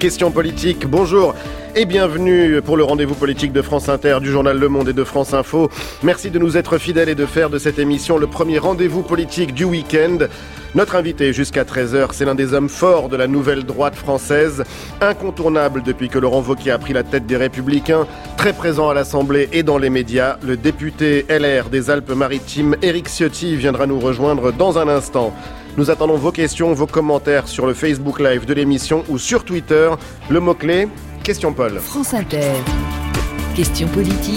Questions politiques, bonjour et bienvenue pour le rendez-vous politique de France Inter, du journal Le Monde et de France Info. Merci de nous être fidèles et de faire de cette émission le premier rendez-vous politique du week-end. Notre invité jusqu'à 13h, c'est l'un des hommes forts de la nouvelle droite française, incontournable depuis que Laurent Wauquiez a pris la tête des Républicains, très présent à l'Assemblée et dans les médias. Le député LR des Alpes-Maritimes, Éric Ciotti, viendra nous rejoindre dans un instant. Nous attendons vos questions, vos commentaires sur le Facebook Live de l'émission ou sur Twitter. Le mot-clé, Question Paul. France Inter. Question politique.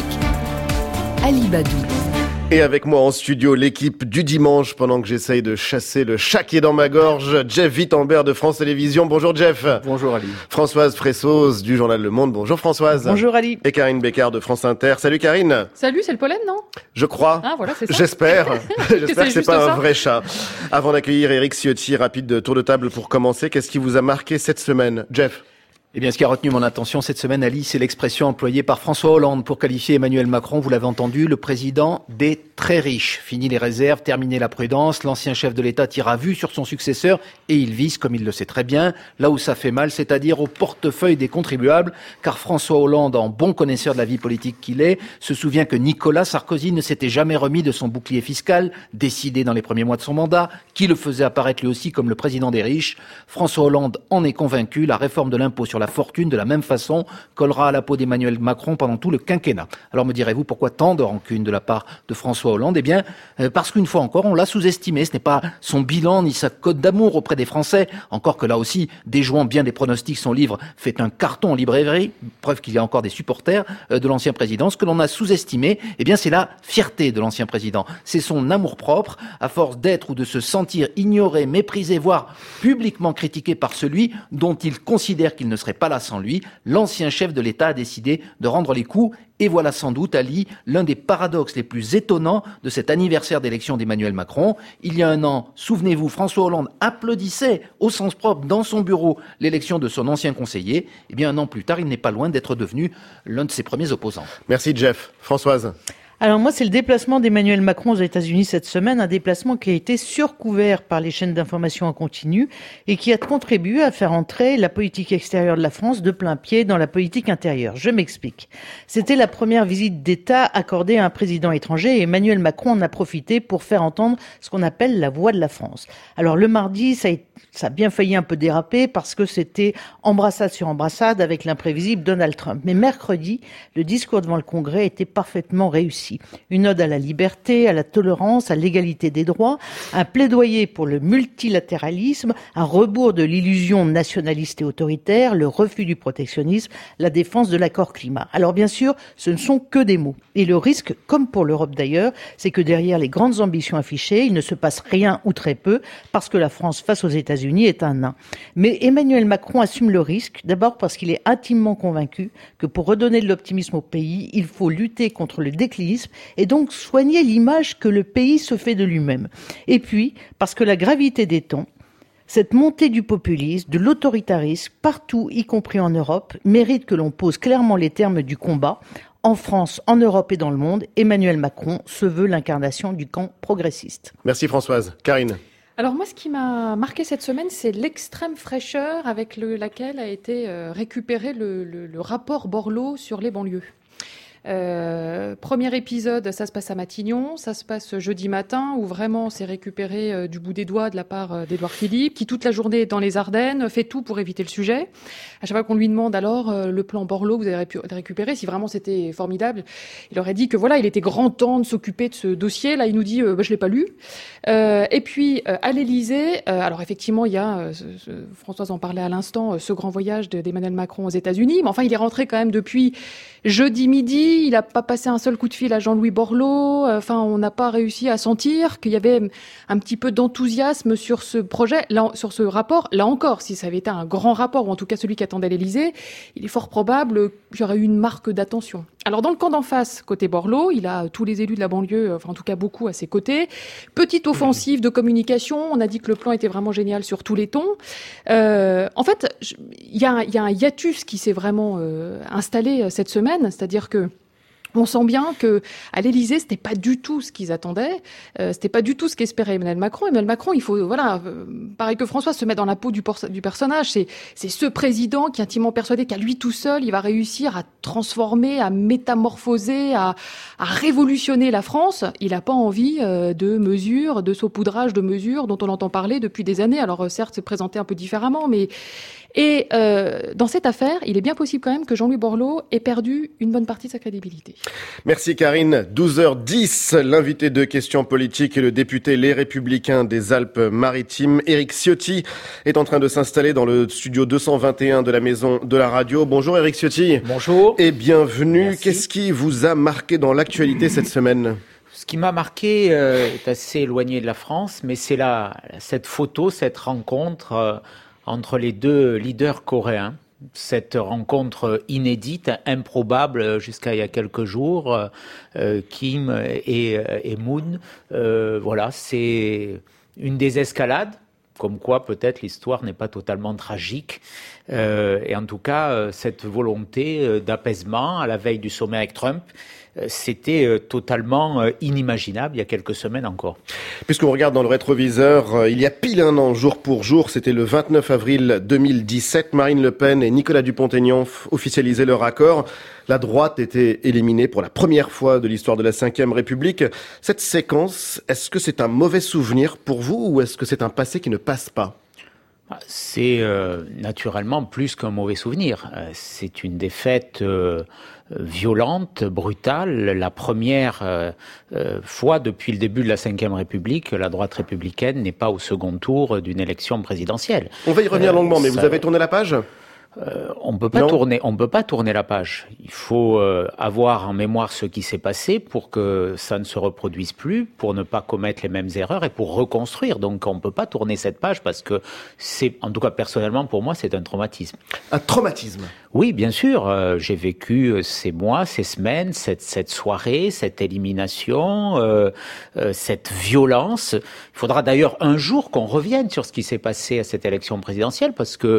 Ali Badou. Et avec moi en studio, l'équipe du dimanche, pendant que j'essaye de chasser le chat qui est dans ma gorge, Jeff Wittenberg de France Télévisions. Bonjour Jeff. Bonjour Ali. Françoise Fressos du journal Le Monde. Bonjour Françoise. Bonjour Ali. Et Karine Bécard de France Inter. Salut Karine. Salut, c'est le pollen, non ? Je crois. Ah voilà, c'est ça. J'espère. J'espère que c'est pas ça. un vrai chat. Avant d'accueillir Éric Ciotti, rapide tour de table pour commencer. Qu'est-ce qui vous a marqué cette semaine, Jeff ? Eh bien, ce qui a retenu mon attention cette semaine, Ali, c'est l'expression employée par François Hollande pour qualifier Emmanuel Macron, vous l'avez entendu, le président des très riches. Fini les réserves, terminé la prudence, l'ancien chef de l'État tire à vue sur son successeur et il vise, comme il le sait très bien, là où ça fait mal, c'est-à-dire au portefeuille des contribuables, car François Hollande, en bon connaisseur de la vie politique qu'il est, se souvient que Nicolas Sarkozy ne s'était jamais remis de son bouclier fiscal, décidé dans les premiers mois de son mandat, qui le faisait apparaître lui aussi comme le président des riches. François Hollande en est convaincu, la réforme de l'impôt sur la fortune, de la même façon, collera à la peau d'Emmanuel Macron pendant tout le quinquennat. Alors me direz-vous, pourquoi tant de rancune de la part de François Hollande ? Eh bien, parce qu'une fois encore, on l'a sous-estimé. Ce n'est pas son bilan ni sa cote d'amour auprès des Français. Encore que là aussi, déjouant bien des pronostics, son livre fait un carton en librairie. Preuve qu'il y a encore des supporters de l'ancien président. Ce que l'on a sous-estimé, eh bien, c'est la fierté de l'ancien président. C'est son amour-propre, à force d'être ou de se sentir ignoré, méprisé, voire publiquement critiqué par celui dont il considère qu'il ne serait pas là sans lui. L'ancien chef de l'État a décidé de rendre les coups. Et voilà sans doute, Ali, l'un des paradoxes les plus étonnants de cet anniversaire d'élection d'Emmanuel Macron. Il y a un an, souvenez-vous, François Hollande applaudissait au sens propre dans son bureau l'élection de son ancien conseiller. Eh bien, un an plus tard, il n'est pas loin d'être devenu l'un de ses premiers opposants. Merci Jeff. Françoise. Alors moi, c'est le déplacement d'Emmanuel Macron aux États-Unis cette semaine, un déplacement qui a été surcouvert par les chaînes d'information en continu et qui a contribué à faire entrer la politique extérieure de la France de plein pied dans la politique intérieure. Je m'explique. C'était la première visite d'État accordée à un président étranger et Emmanuel Macron en a profité pour faire entendre ce qu'on appelle la voix de la France. Alors le mardi, ça a bien failli un peu déraper parce que c'était embrassade sur embrassade avec l'imprévisible Donald Trump. Mais mercredi, le discours devant le Congrès était parfaitement réussi. Une ode à la liberté, à la tolérance, à l'égalité des droits, un plaidoyer pour le multilatéralisme, un rebours de l'illusion nationaliste et autoritaire, le refus du protectionnisme, la défense de l'accord climat. Alors bien sûr, ce ne sont que des mots. Et le risque, comme pour l'Europe d'ailleurs, c'est que derrière les grandes ambitions affichées, il ne se passe rien ou très peu, parce que la France face aux États-Unis est un nain. Mais Emmanuel Macron assume le risque, d'abord parce qu'il est intimement convaincu que pour redonner de l'optimisme au pays, il faut lutter contre le déclinisme et donc soigner l'image que le pays se fait de lui-même. Et puis, parce que la gravité des temps, cette montée du populisme, de l'autoritarisme, partout, y compris en Europe, mérite que l'on pose clairement les termes du combat. En France, en Europe et dans le monde, Emmanuel Macron se veut l'incarnation du camp progressiste. Merci Françoise. Karine. Alors moi, ce qui m'a marqué cette semaine, c'est l'extrême fraîcheur avec laquelle a été récupéré le rapport Borloo sur les banlieues. Premier épisode, ça se passe à Matignon, ça se passe jeudi matin où vraiment c'est récupéré du bout des doigts de la part d'Édouard Philippe qui toute la journée est dans les Ardennes, fait tout pour éviter le sujet. À chaque fois qu'on lui demande alors le plan Borloo, vous avez pu le récupérer, si vraiment c'était formidable, il aurait dit que voilà, il était grand temps de s'occuper de ce dossier. Là, il nous dit je l'ai pas lu. Et puis à l'Élysée, alors effectivement il y a Françoise en parlait à l'instant, ce grand voyage d'Emmanuel Macron aux États-Unis, mais enfin il est rentré quand même depuis jeudi midi. Il n'a pas passé un seul coup de fil à Jean-Louis Borloo. Enfin, on n'a pas réussi à sentir qu'il y avait un petit peu d'enthousiasme sur ce projet, là, sur ce rapport. Là encore, si ça avait été un grand rapport, ou en tout cas celui qu'attendait l'Élysée, il est fort probable qu'il y aurait eu une marque d'attention. Alors, dans le camp d'en face, côté Borloo, il a tous les élus de la banlieue, enfin en tout cas beaucoup à ses côtés. Petite offensive de communication. On a dit que le plan était vraiment génial sur tous les tons. En fait, il y a un hiatus qui s'est vraiment installé cette semaine, c'est-à-dire que On sent bien que à l'Élysée, c'était pas du tout ce qu'ils attendaient, c'était pas du tout ce qu'espérait Emmanuel Macron. Emmanuel Macron, il faut pareil que François, se mettre dans la peau du personnage. C'est ce président qui est intimement persuadé qu'à lui tout seul, il va réussir à transformer, à métamorphoser, à révolutionner la France. Il n'a pas envie de mesures, de saupoudrage de mesures dont on entend parler depuis des années. Alors certes, c'est présenté un peu différemment, mais dans cette affaire, il est bien possible quand même que Jean-Louis Borloo ait perdu une bonne partie de sa crédibilité. Merci Karine. 12h10, l'invité de Questions Politiques est le député Les Républicains des Alpes-Maritimes. Éric Ciotti est en train de s'installer dans le studio 221 de la Maison de la Radio. Bonjour Éric Ciotti. Bonjour. Et bienvenue. Merci. Qu'est-ce qui vous a marqué dans l'actualité cette semaine ? Ce qui m'a marqué est assez éloigné de la France, mais c'est cette photo, cette rencontre entre les deux leaders coréens. Cette rencontre inédite, improbable jusqu'à il y a quelques jours, Kim et Moon. Voilà, c'est une désescalade, comme quoi peut-être l'histoire n'est pas totalement tragique. Et en tout cas, cette volonté d'apaisement à la veille du sommet avec Trump, c'était totalement inimaginable il y a quelques semaines encore. Puisqu'on regarde dans le rétroviseur, il y a pile un an, jour pour jour, c'était le 29 avril 2017, Marine Le Pen et Nicolas Dupont-Aignan officialisaient leur accord. La droite était éliminée pour la première fois de l'histoire de la Ve République. Cette séquence, est-ce que c'est un mauvais souvenir pour vous ou est-ce que c'est un passé qui ne passe pas ? C'est naturellement plus qu'un mauvais souvenir. C'est une défaite violente, brutale. La première fois depuis le début de la Ve République que la droite républicaine n'est pas au second tour d'une élection présidentielle. On va y revenir longuement, mais vous avez tourné la page ? On peut pas tourner la page. Il faut avoir en mémoire ce qui s'est passé pour que ça ne se reproduise plus, pour ne pas commettre les mêmes erreurs et pour reconstruire. Donc on peut pas tourner cette page parce que c'est, en tout cas personnellement pour moi, c'est un traumatisme. Un traumatisme ? Oui, bien sûr. J'ai vécu ces mois, ces semaines, cette soirée, cette élimination, cette violence. Il faudra d'ailleurs un jour qu'on revienne sur ce qui s'est passé à cette élection présidentielle parce que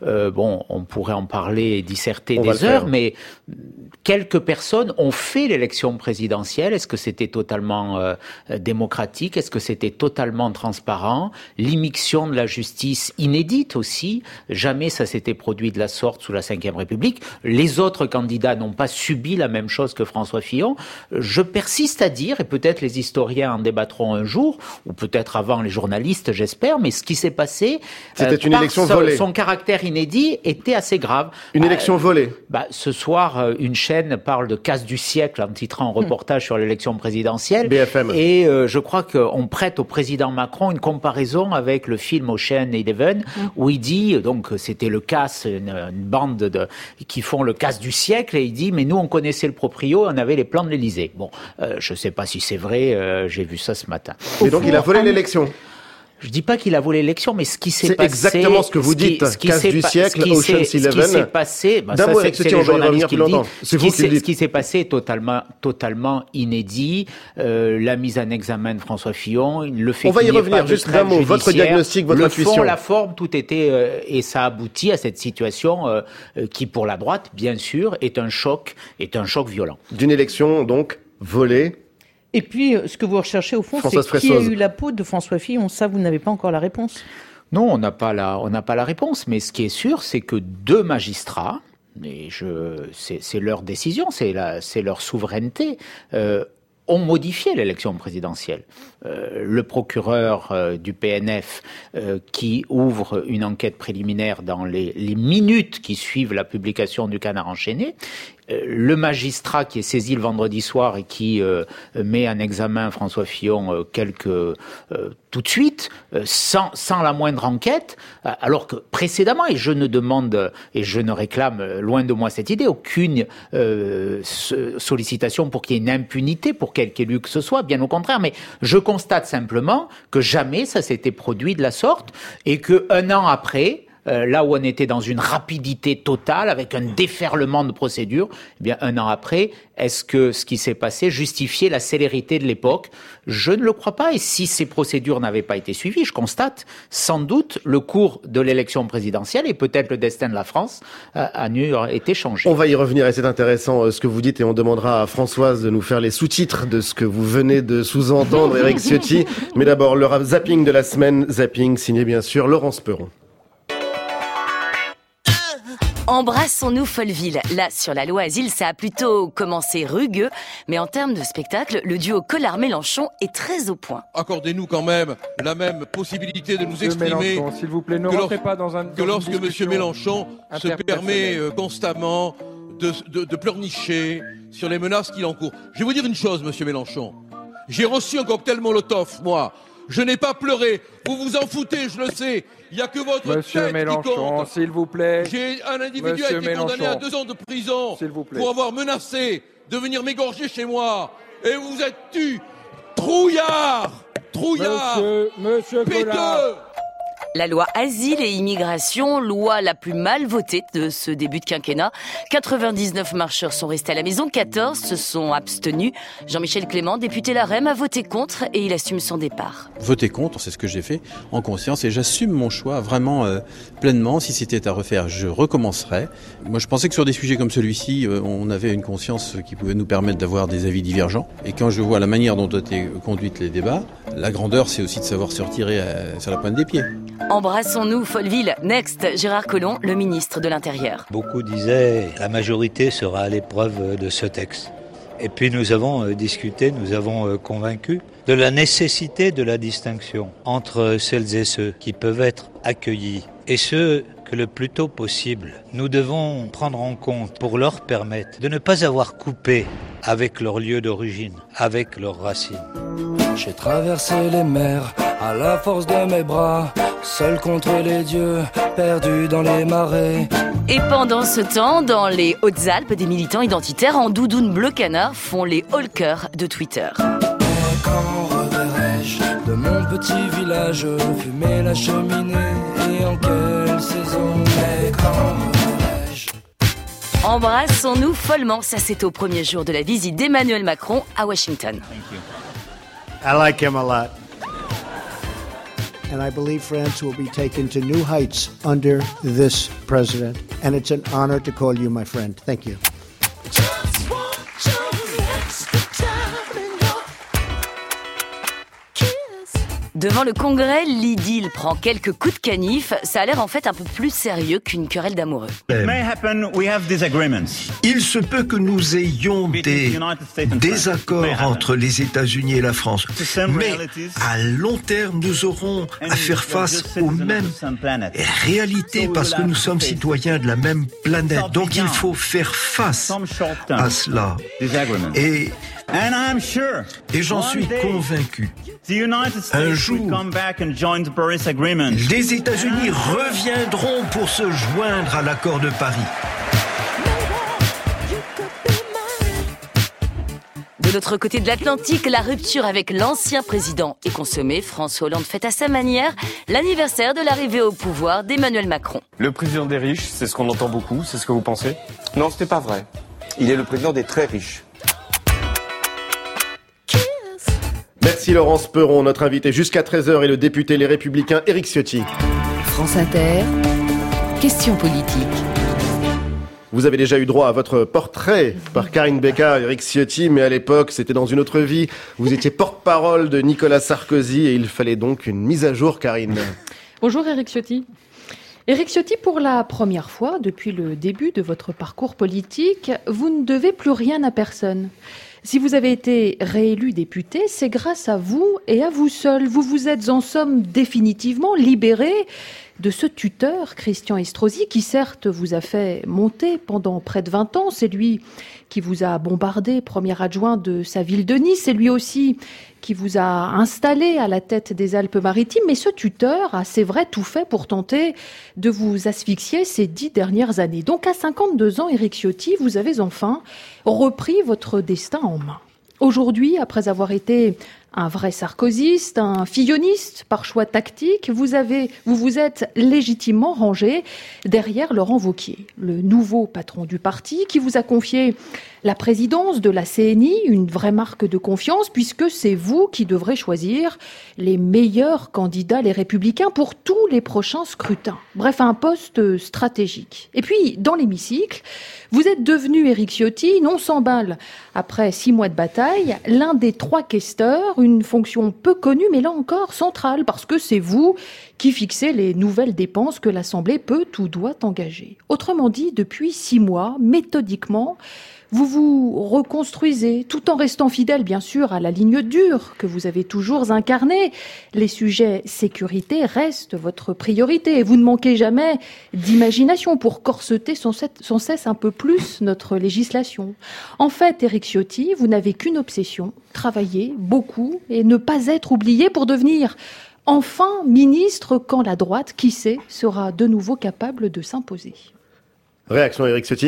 on pourrait en parler et disserter des heures, mais quelques personnes ont fait l'élection présidentielle. Est-ce que c'était totalement démocratique? Est-ce que c'était totalement transparent? L'immixtion de la justice inédite aussi. Jamais ça s'était produit de la sorte sous la Ve République. Les autres candidats n'ont pas subi la même chose que François Fillon. Je persiste à dire, et peut-être les historiens en débattront un jour, ou peut-être avant les journalistes, j'espère, mais ce qui s'est passé, c'était une élection volée. Son caractère inédit était assez grave. Une élection volée. Ce soir, une chaîne parle de casse du siècle en titrant un reportage sur l'élection présidentielle. BFM. Et je crois qu'on prête au président Macron une comparaison avec le film Ocean Eleven, où il dit, donc c'était le casse, une bande qui font le casse du siècle, et il dit, mais nous on connaissait le proprio, on avait les plans de l'Élysée. Bon, je sais pas si c'est vrai, j'ai vu ça ce matin. Et donc il a volé l'élection. Je dis pas qu'il a volé l'élection, mais ce qui s'est passé... C'est exactement ce que vous dites, casse du siècle, Ocean's Eleven. Ce qui s'est passé... D'un mot, avec ce on va y revenir plus longtemps. C'est vous qui le dites. Ce qui s'est passé est totalement inédit. La mise en examen de François Fillon, le fait on va y qu'il n'y ait revenir, pas de juste d'un mot, votre diagnostic, votre intuition. Le fond, la forme, tout était... et ça aboutit à cette situation qui, pour la droite, bien sûr, est un choc violent. D'une élection, donc, volée. Et puis, ce que vous recherchez au fond, Françoise c'est qui a eu la peau de François Fillon. Ça, vous n'avez pas encore la réponse. Non, on n'a pas la réponse. Mais ce qui est sûr, c'est que deux magistrats, et c'est leur décision, c'est leur souveraineté, ont modifié l'élection présidentielle. Le procureur du PNF qui ouvre une enquête préliminaire dans les minutes qui suivent la publication du Canard enchaîné, le magistrat qui est saisi le vendredi soir et qui met en examen François Fillon tout de suite, sans la moindre enquête, alors que précédemment, et je ne demande et je ne réclame loin de moi cette idée, aucune sollicitation pour qu'il y ait une impunité pour quelque élu que ce soit, bien au contraire, mais je constate simplement que jamais ça s'était produit de la sorte et que un an après, là où on était dans une rapidité totale, avec un déferlement de procédures, eh bien, 1 an après, est-ce que ce qui s'est passé justifiait la célérité de l'époque ? Je ne le crois pas. Et si ces procédures n'avaient pas été suivies, je constate sans doute le cours de l'élection présidentielle et peut-être le destin de la France a été changé. On va y revenir et c'est intéressant ce que vous dites et on demandera à Françoise de nous faire les sous-titres de ce que vous venez de sous-entendre, Éric Ciotti. Mais d'abord, le zapping de la semaine, zapping signé bien sûr Laurence Perron. Embrassons-nous Folleville. Là, sur la loi Asile, ça a plutôt commencé rugueux. Mais en termes de spectacle, le duo Collard-Mélenchon est très au point. Accordez-nous quand même la même possibilité de nous exprimer s'il vous plaît, ne rentrez pas dans lorsque M. Mélenchon se permet constamment de pleurnicher sur les menaces qu'il encourt. Je vais vous dire une chose, M. Mélenchon. J'ai reçu un cocktail Molotov, moi. Je n'ai pas pleuré. Vous vous en foutez, je le sais. Il n'y a que votre tête Mélenchon, qui compte. S'il vous plaît. J'ai un individu qui a été condamné à 2 ans de prison pour avoir menacé de venir m'égorger chez moi. Et vous êtes tu, trouillard, Monsieur péteux. Collard. La loi Asile et Immigration, loi la plus mal votée de ce début de quinquennat. 99 marcheurs sont restés à la maison, 14 se sont abstenus. Jean-Michel Clément, député LaREM, a voté contre et il assume son départ. Voter contre, c'est ce que j'ai fait en conscience et j'assume mon choix vraiment pleinement. Si c'était à refaire, je recommencerais. Moi, je pensais que sur des sujets comme celui-ci, on avait une conscience qui pouvait nous permettre d'avoir des avis divergents. Et quand je vois la manière dont ont été conduites les débats, la grandeur, c'est aussi de savoir se retirer sur la pointe des pieds. Embrassons-nous Folleville. Next, Gérard Collomb, le ministre de l'Intérieur. Beaucoup disaient la majorité sera à l'épreuve de ce texte. Et puis nous avons discuté, nous avons convaincu de la nécessité de la distinction entre celles et ceux qui peuvent être accueillis et ceux que le plus tôt possible nous devons prendre en compte pour leur permettre de ne pas avoir coupé avec leur lieu d'origine, avec leurs racines. J'ai traversé les mers à la force de mes bras, seul contre les dieux, perdu dans les marais. Et pendant ce temps, dans les Hautes-Alpes, des militants identitaires en doudoune bleu canard font les hawkers de Twitter. Mais quand reverrai-je de mon petit village fumer la cheminée et en quelle saison? Mais quand reverrai-je? Embrassons-nous follement, ça c'est au premier jour de la visite d'Emmanuel Macron à Washington. I like him a lot. And I believe France will be taken to new heights under this president. And it's an honor to call you my friend. Thank you. Devant le Congrès, l'idylle prend quelques coups de canif. Ça a l'air en fait un peu plus sérieux qu'une querelle d'amoureux. Il se peut que nous ayons des désaccords entre les États-Unis et la France. Mais à long terme, nous aurons à faire face aux mêmes réalités parce que nous sommes citoyens de la même planète. Donc il faut faire face à cela. Et j'en suis convaincu. Un jour, les États-Unis reviendront pour se joindre à l'accord de Paris. De l'autre côté de l'Atlantique, la rupture avec l'ancien président est consommée. François Hollande fête à sa manière l'anniversaire de l'arrivée au pouvoir d'Emmanuel Macron. Le président des riches, c'est ce qu'on entend beaucoup, c'est ce que vous pensez? Non, ce n'est pas vrai. Il est le président des très riches. Merci Laurence Perron, notre invité jusqu'à 13h est le député Les Républicains Éric Ciotti. France Inter, question politique. Vous avez déjà eu droit à votre portrait par Karine Bécard, Éric Ciotti, mais à l'époque, c'était dans une autre vie. Vous étiez porte-parole de Nicolas Sarkozy et il fallait donc une mise à jour, Karine. Bonjour Éric Ciotti. Éric Ciotti, pour la première fois depuis le début de votre parcours politique, vous ne devez plus rien à personne. Si vous avez été réélu député, c'est grâce à vous et à vous seul. Vous vous êtes en somme définitivement libéré de ce tuteur, Christian Estrosi, qui certes vous a fait monter pendant près de 20 ans. C'est lui qui vous a bombardé, premier adjoint de sa ville de Nice. C'est lui aussi qui vous a installé à la tête des Alpes-Maritimes. Mais ce tuteur a, c'est vrai, tout fait pour tenter de vous asphyxier ces 10 dernières années. Donc à 52 ans, Éric Ciotti, vous avez enfin repris votre destin en main. Aujourd'hui, après avoir été Un vrai sarkozyste, un filloniste par choix tactique, vous vous êtes légitimement rangé derrière Laurent Wauquiez, le nouveau patron du parti qui vous a confié la présidence de la CNI, une vraie marque de confiance puisque c'est vous qui devrez choisir les meilleurs candidats, les Républicains, pour tous les prochains scrutins. Bref, un poste stratégique. Et puis, dans l'hémicycle, vous êtes devenu, Éric Ciotti, non sans balle, après 6 mois de bataille, l'un des 3 questeurs, une fonction peu connue, mais là encore centrale, parce que c'est vous qui fixez les nouvelles dépenses que l'Assemblée peut ou doit engager. Autrement dit, depuis 6 mois, méthodiquement, vous vous reconstruisez, tout en restant fidèle, bien sûr, à la ligne dure que vous avez toujours incarnée. Les sujets sécurité restent votre priorité et vous ne manquez jamais d'imagination pour corseter sans cesse un peu plus notre législation. En fait, Éric Ciotti, vous n'avez qu'une obsession, travailler beaucoup et ne pas être oublié pour devenir enfin ministre quand la droite, qui sait, sera de nouveau capable de s'imposer. Réaction Éric Ciotti ?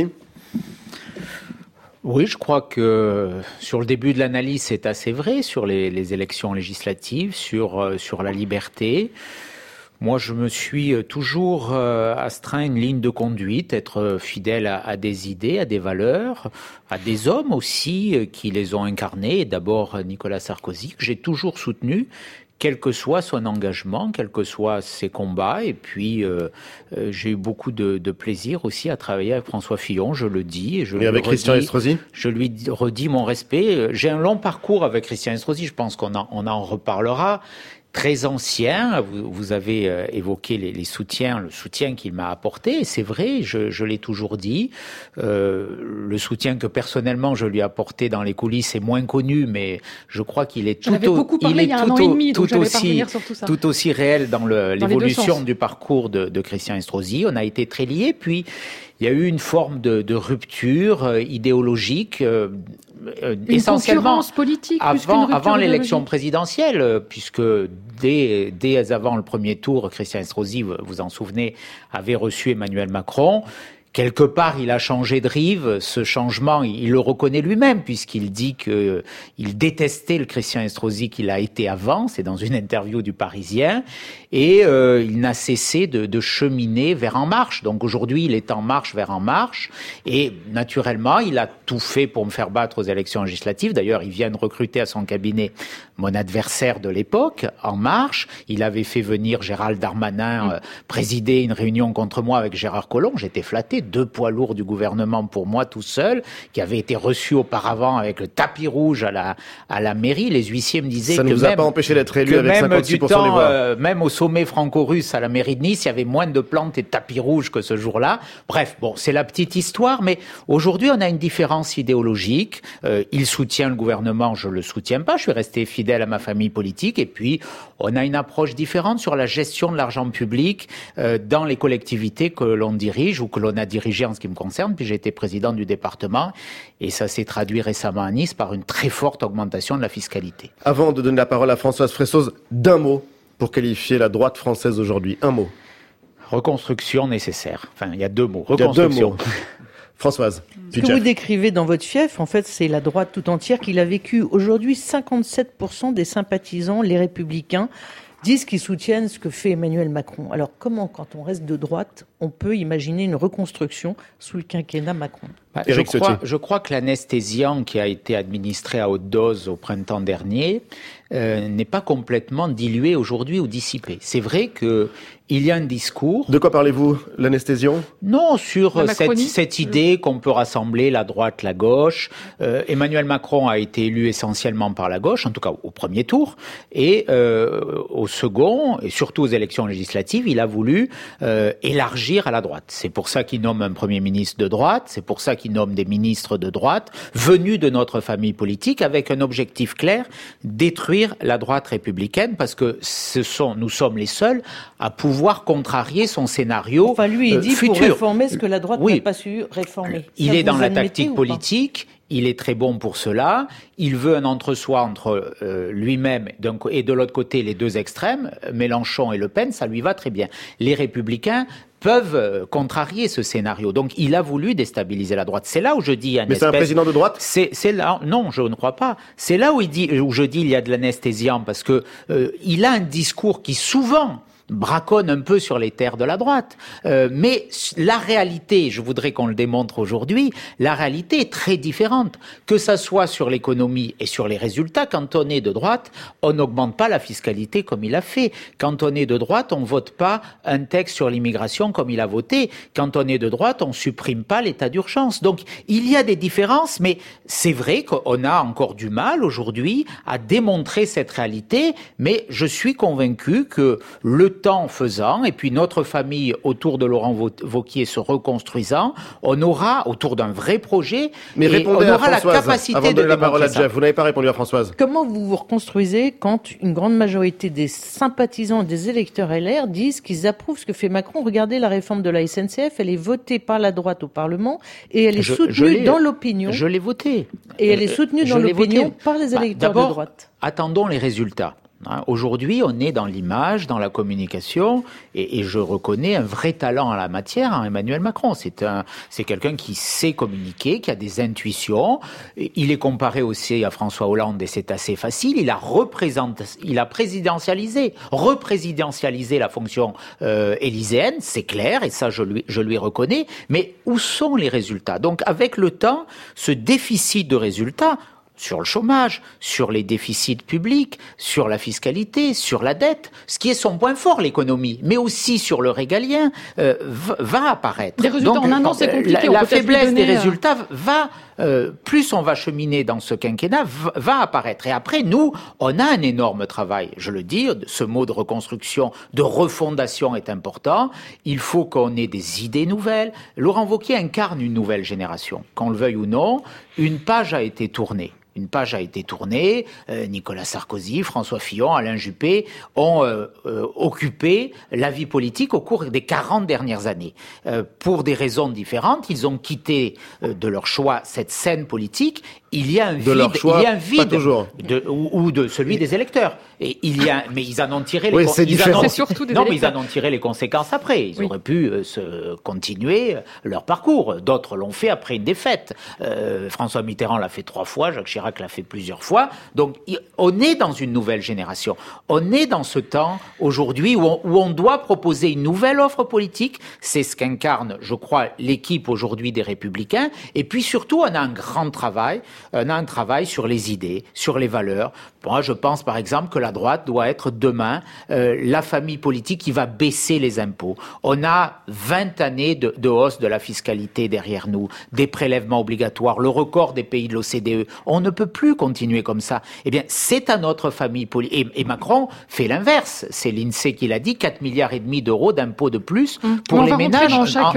Oui, je crois que sur le début de l'analyse, c'est assez vrai, sur les élections législatives, sur la liberté. Moi, je me suis toujours astreint une ligne de conduite, être fidèle à des idées, à des valeurs, à des hommes aussi qui les ont incarnées. Et d'abord, Nicolas Sarkozy, que j'ai toujours soutenu, quel que soit son engagement, quels que soient ses combats. Et puis, j'ai eu beaucoup de plaisir aussi à travailler avec François Fillon, je le dis. Et avec Christian Estrosi ? Je lui redis mon respect. J'ai un long parcours avec Christian Estrosi, je pense qu'on en reparlera. Très ancien, vous avez évoqué les soutiens, le soutien qu'il m'a apporté, et c'est vrai, je l'ai toujours dit. Le soutien que personnellement je lui ai apporté dans les coulisses est moins connu, mais je crois qu'il est tout aussi réel dans l'évolution du parcours de Christian Estrosi. On a été très liés, puis il y a eu une forme de rupture idéologique, essentiellement politique, avant l'élection présidentielle, puisque dès avant le premier tour, Christian Estrosi, vous en souvenez, avait reçu Emmanuel Macron. Quelque part, il a changé de rive. Ce changement, il le reconnaît lui-même, puisqu'il dit qu'il détestait le Christian Estrosi qu'il a été avant. C'est dans une interview du Parisien. Et il n'a cessé de cheminer vers En Marche. Donc aujourd'hui, il est en marche vers En Marche. Et naturellement, il a tout fait pour me faire battre aux élections législatives. D'ailleurs, il vient de recruter à son cabinet mon adversaire de l'époque, En Marche. Il avait fait venir Gérald Darmanin présider une réunion contre moi avec Gérard Collomb. J'étais flatté. 2 poids lourds du gouvernement pour moi tout seul, qui avait été reçu auparavant avec le tapis rouge à la mairie. Les huissiers me disaient ça ne vous a pas empêché d'être élu avec 56% des voix. Même au sommet franco-russe à la mairie de Nice, il y avait moins de plantes et de tapis rouges que ce jour-là. Bref, bon, c'est la petite histoire, mais aujourd'hui, on a une différence idéologique. Il soutient le gouvernement, je le soutiens pas. Je suis resté fidèle à ma famille politique. Et puis, on a une approche différente sur la gestion de l'argent public dans les collectivités que l'on dirige ou que l'on a dirigé en ce qui me concerne, puis j'ai été président du département et ça s'est traduit récemment à Nice par une très forte augmentation de la fiscalité. Avant de donner la parole à Françoise Fressoz, d'un mot pour qualifier la droite française aujourd'hui. Un mot. Reconstruction nécessaire. Enfin, il y a 2 mots. Reconstruction. Françoise. Ce que vous décrivez dans votre fief, en fait, c'est la droite tout entière qui l'a vécu. Aujourd'hui, 57% des sympathisants, les Républicains, disent qu'ils soutiennent ce que fait Emmanuel Macron. Alors comment, quand on reste de droite, on peut imaginer une reconstruction sous le quinquennat Macron ? Je crois que l'anesthésiant qui a été administré à haute dose au printemps dernier n'est pas complètement dilué aujourd'hui ou dissipé. C'est vrai que il y a un discours. De quoi parlez-vous, l'anesthésion ? Non, sur cette idée qu'on peut rassembler la droite, la gauche. Emmanuel Macron a été élu essentiellement par la gauche, en tout cas au premier tour, et au second, et surtout aux élections législatives, il a voulu élargir à la droite. C'est pour ça qu'il nomme un Premier ministre de droite, c'est pour ça qu'il nomme des ministres de droite, venus de notre famille politique, avec un objectif clair, détruire la droite républicaine, parce que nous sommes les seuls à pouvoir contrarier son scénario Enfin, lui, il dit futur. Pour réformer ce que la droite n'a pas su réformer. Il est dans la tactique politique, Il est très bon pour cela. Il veut un entre-soi entre lui-même et de l'autre côté les deux extrêmes, Mélenchon et Le Pen, ça lui va très bien. Les Républicains peuvent contrarier ce scénario. Donc, il a voulu déstabiliser la droite. C'est là où je dis... Mais c'est un président de droite ? C'est là... Non, je ne crois pas. C'est là où je dis il y a de l'anesthésiant, parce que il a un discours qui souvent braconne un peu sur les terres de la droite. Mais la réalité, je voudrais qu'on le démontre aujourd'hui, la réalité est très différente. Que ça soit sur l'économie et sur les résultats, quand on est de droite, on n'augmente pas la fiscalité comme il a fait. Quand on est de droite, on vote pas un texte sur l'immigration comme il a voté. Quand on est de droite, on supprime pas l'état d'urgence. Donc, il y a des différences, mais c'est vrai qu'on a encore du mal aujourd'hui à démontrer cette réalité, mais je suis convaincu que le temps faisant, et puis notre famille autour de Laurent Wauquiez se reconstruisant, on aura, autour d'un vrai projet, mais répondez on aura à Françoise, la capacité avant de donner la parole à ça. Jeff. Vous n'avez pas répondu à Françoise. Comment vous vous reconstruisez quand une grande majorité des sympathisants, des électeurs LR disent qu'ils approuvent ce que fait Macron? Regardez la réforme de la SNCF, elle est votée par la droite au Parlement et elle est soutenue dans l'opinion. Je l'ai votée. Et elle est soutenue dans l'opinion par les électeurs de droite. Attendons les résultats. Aujourd'hui, on est dans l'image, dans la communication, et je reconnais un vrai talent en la matière à Emmanuel Macron. C'est quelqu'un qui sait communiquer, qui a des intuitions. Il est comparé aussi à François Hollande, et c'est assez facile. Il a représidentialisé la fonction élyséenne, c'est clair, et ça je lui reconnais. Mais où sont les résultats? Donc, avec le temps, ce déficit de résultats, sur le chômage, sur les déficits publics, sur la fiscalité, sur la dette, ce qui est son point fort, l'économie, mais aussi sur le régalien, va apparaître. Des résultats en un an, c'est compliqué. La faiblesse des résultats va, plus on va cheminer dans ce quinquennat, va apparaître. Et après, nous, on a un énorme travail. Je le dis, ce mot de reconstruction, de refondation est important. Il faut qu'on ait des idées nouvelles. Laurent Wauquiez incarne une nouvelle génération. Qu'on le veuille ou non, une page a été tournée. Nicolas Sarkozy, François Fillon, Alain Juppé ont occupé la vie politique au cours des 40 dernières années. Pour des raisons différentes, ils ont quitté de leur choix cette scène politique. Il y a un vide, pas toujours. Ou de celui des électeurs. Et mais ils en ont tiré les conséquences. Ils en ont tiré les conséquences après. Ils auraient pu continuer leur parcours. D'autres l'ont fait après une défaite. François Mitterrand l'a fait 3 fois, Jacques Chirac l'a fait plusieurs fois. Donc, on est dans une nouvelle génération. On est dans ce temps, aujourd'hui, où on doit proposer une nouvelle offre politique. C'est ce qu'incarne, je crois, l'équipe aujourd'hui des Républicains. Et puis, surtout, on a un grand travail. On a un travail sur les idées, sur les valeurs. Moi, je pense, par exemple, que la droite doit être demain la famille politique qui va baisser les impôts. On a 20 années de hausse de la fiscalité derrière nous, des prélèvements obligatoires, le record des pays de l'OCDE. On ne peut plus continuer comme ça. Eh bien, c'est à notre famille politique. Et Macron fait l'inverse. C'est l'INSEE qui l'a dit, 4,5 milliards d'euros d'impôts de plus pour les ménages.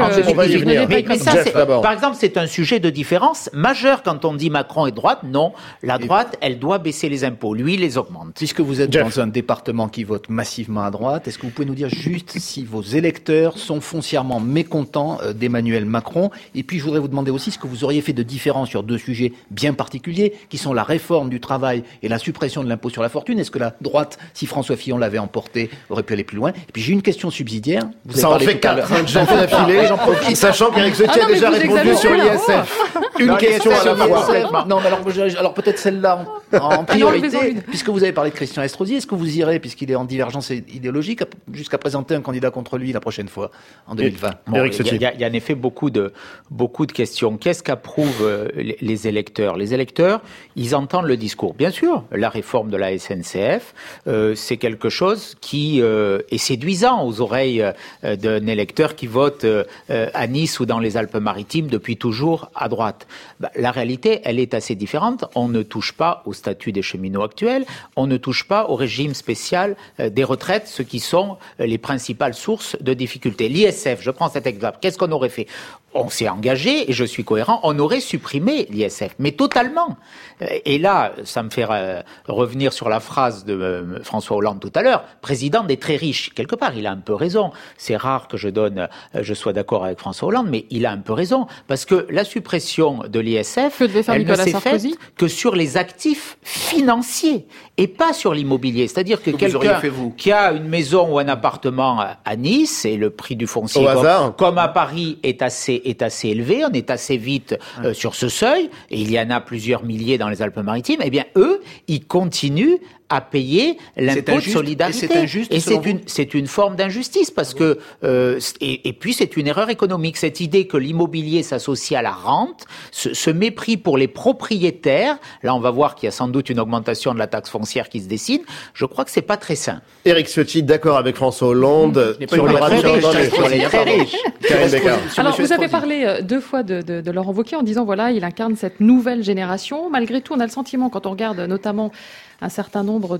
Par exemple, c'est un sujet de différence majeur quand on dit Macron est droite. Non, la droite, elle doit baisser les impôts. Lui, les augmente. Puisque vous êtes dans un département qui vote massivement à droite, est-ce que vous pouvez nous dire juste si vos électeurs sont foncièrement mécontents d'Emmanuel Macron? Et puis, je voudrais vous demander aussi ce que vous auriez fait de différent sur 2 sujets bien particuliers, qui sont la réforme du travail et la suppression de l'impôt sur la fortune. Est-ce que la droite, si François Fillon l'avait emporté, aurait pu aller plus loin? Et puis, j'ai une question subsidiaire. Ça en fait 4, j'en fais d'affilée, j'en qu'Éric Ciotti a déjà répondu sur l'ISF. Une question à la fois. Non, mais alors peut-être celle-là en priorité. Puisque vous avez parlé de Christian Estrosi, est-ce que vous irez, puisqu'il est en divergence idéologique, jusqu'à présenter un candidat contre lui la prochaine fois, en 2020? Il y a en effet beaucoup de questions. Qu'est-ce qu'approuvent les électeurs? Les électeurs, ils entendent le discours. Bien sûr, la réforme de la SNCF, c'est quelque chose qui est séduisant aux oreilles d'un électeur qui vote à Nice ou dans les Alpes-Maritimes depuis toujours à droite. La réalité, elle est assez différente. On ne touche pas au statut des cheminots actuels, on ne touche pas au régime spécial des retraites, ce qui sont les principales sources de difficultés. L'ISF, je prends cet exemple. Qu'est-ce qu'on aurait fait? on s'est engagé, et je suis cohérent, on aurait supprimé l'ISF, mais totalement. Et là, ça me fait revenir sur la phrase de François Hollande tout à l'heure, président des très riches. Quelque part, il a un peu raison. C'est rare que je sois d'accord avec François Hollande, mais il a un peu raison. Parce que la suppression de l'ISF, elle ne s'est faite que sur les actifs financiers et pas sur l'immobilier. C'est-à-dire que quelqu'un qui a une maison ou un appartement à Nice, et le prix du foncier, comme à Paris, est assez élevé, on est assez vite sur ce seuil, et il y en a plusieurs milliers dans les Alpes-Maritimes, eh bien, eux, ils continuent à payer l'impôt de solidarité. Et c'est injuste. Et c'est une forme d'injustice parce que et puis c'est une erreur économique. Cette idée que l'immobilier s'associe à la rente, ce mépris pour les propriétaires. Là, on va voir qu'il y a sans doute une augmentation de la taxe foncière qui se dessine. Je crois que c'est pas très sain. Éric Ciotti, d'accord avec François Hollande sur le ratio pour les très riches. Alors, vous avez parlé 2 fois de Laurent Wauquiez en disant voilà, il incarne cette nouvelle génération. Malgré tout, on a le sentiment quand on regarde notamment un certain nombre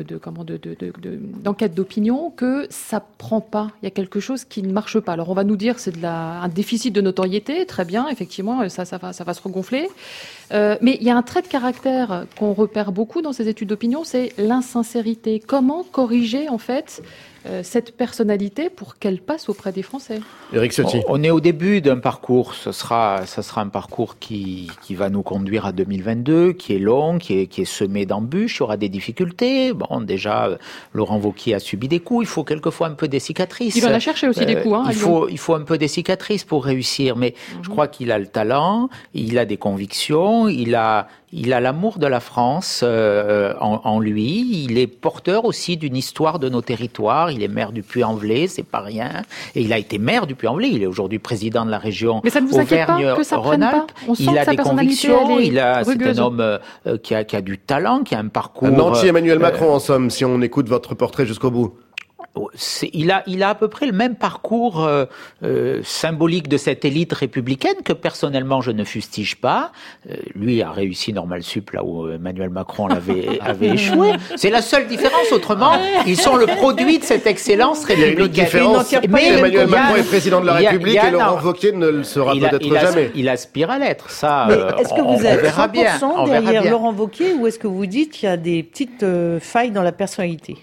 d'enquêtes d'opinion que ça prend pas. Il y a quelque chose qui ne marche pas. Alors on va nous dire c'est un déficit de notoriété, très bien, effectivement, ça va se regonfler. Mais il y a un trait de caractère qu'on repère beaucoup dans ces études d'opinion, c'est l'insincérité. Comment corriger en fait cette personnalité pour qu'elle passe auprès des Français? Éric Ciotti. On est au début d'un parcours. Ça sera un parcours qui va nous conduire à 2022, qui est long, qui est semé d'embûches. Il y aura des difficultés. Bon, déjà, Laurent Wauquiez a subi des coups. Il faut quelquefois un peu des cicatrices. Il en a cherché aussi des coups. Il faut un peu des cicatrices pour réussir. Mais je crois qu'il a le talent, il a des convictions, il a l'amour de la France en lui. Il est porteur aussi d'une histoire de nos territoires. Il est maire du Puy-en-Velay, c'est pas rien. Et il a été maire du Puy-en-Velay. Il est aujourd'hui président de la région Auvergne-Rhône-Alpes. Il a des convictions. C'est un homme qui a du talent, qui a un parcours. Un anti-Emmanuel Macron, en somme, si on écoute votre portrait jusqu'au bout. Il a à peu près le même parcours symbolique de cette élite républicaine que personnellement je ne fustige pas. Lui a réussi Normal Sup là où Emmanuel Macron avait échoué. C'est la seule différence. Autrement, ils sont le produit de cette excellence républicaine. Mais Emmanuel Macron est président de la République et Laurent Wauquiez ne le sera peut-être jamais. Il aspire à l'être. Ça, est-ce que vous êtes 100% derrière Laurent Wauquiez ou est-ce que vous dites qu'il y a des petites failles dans la personnalité?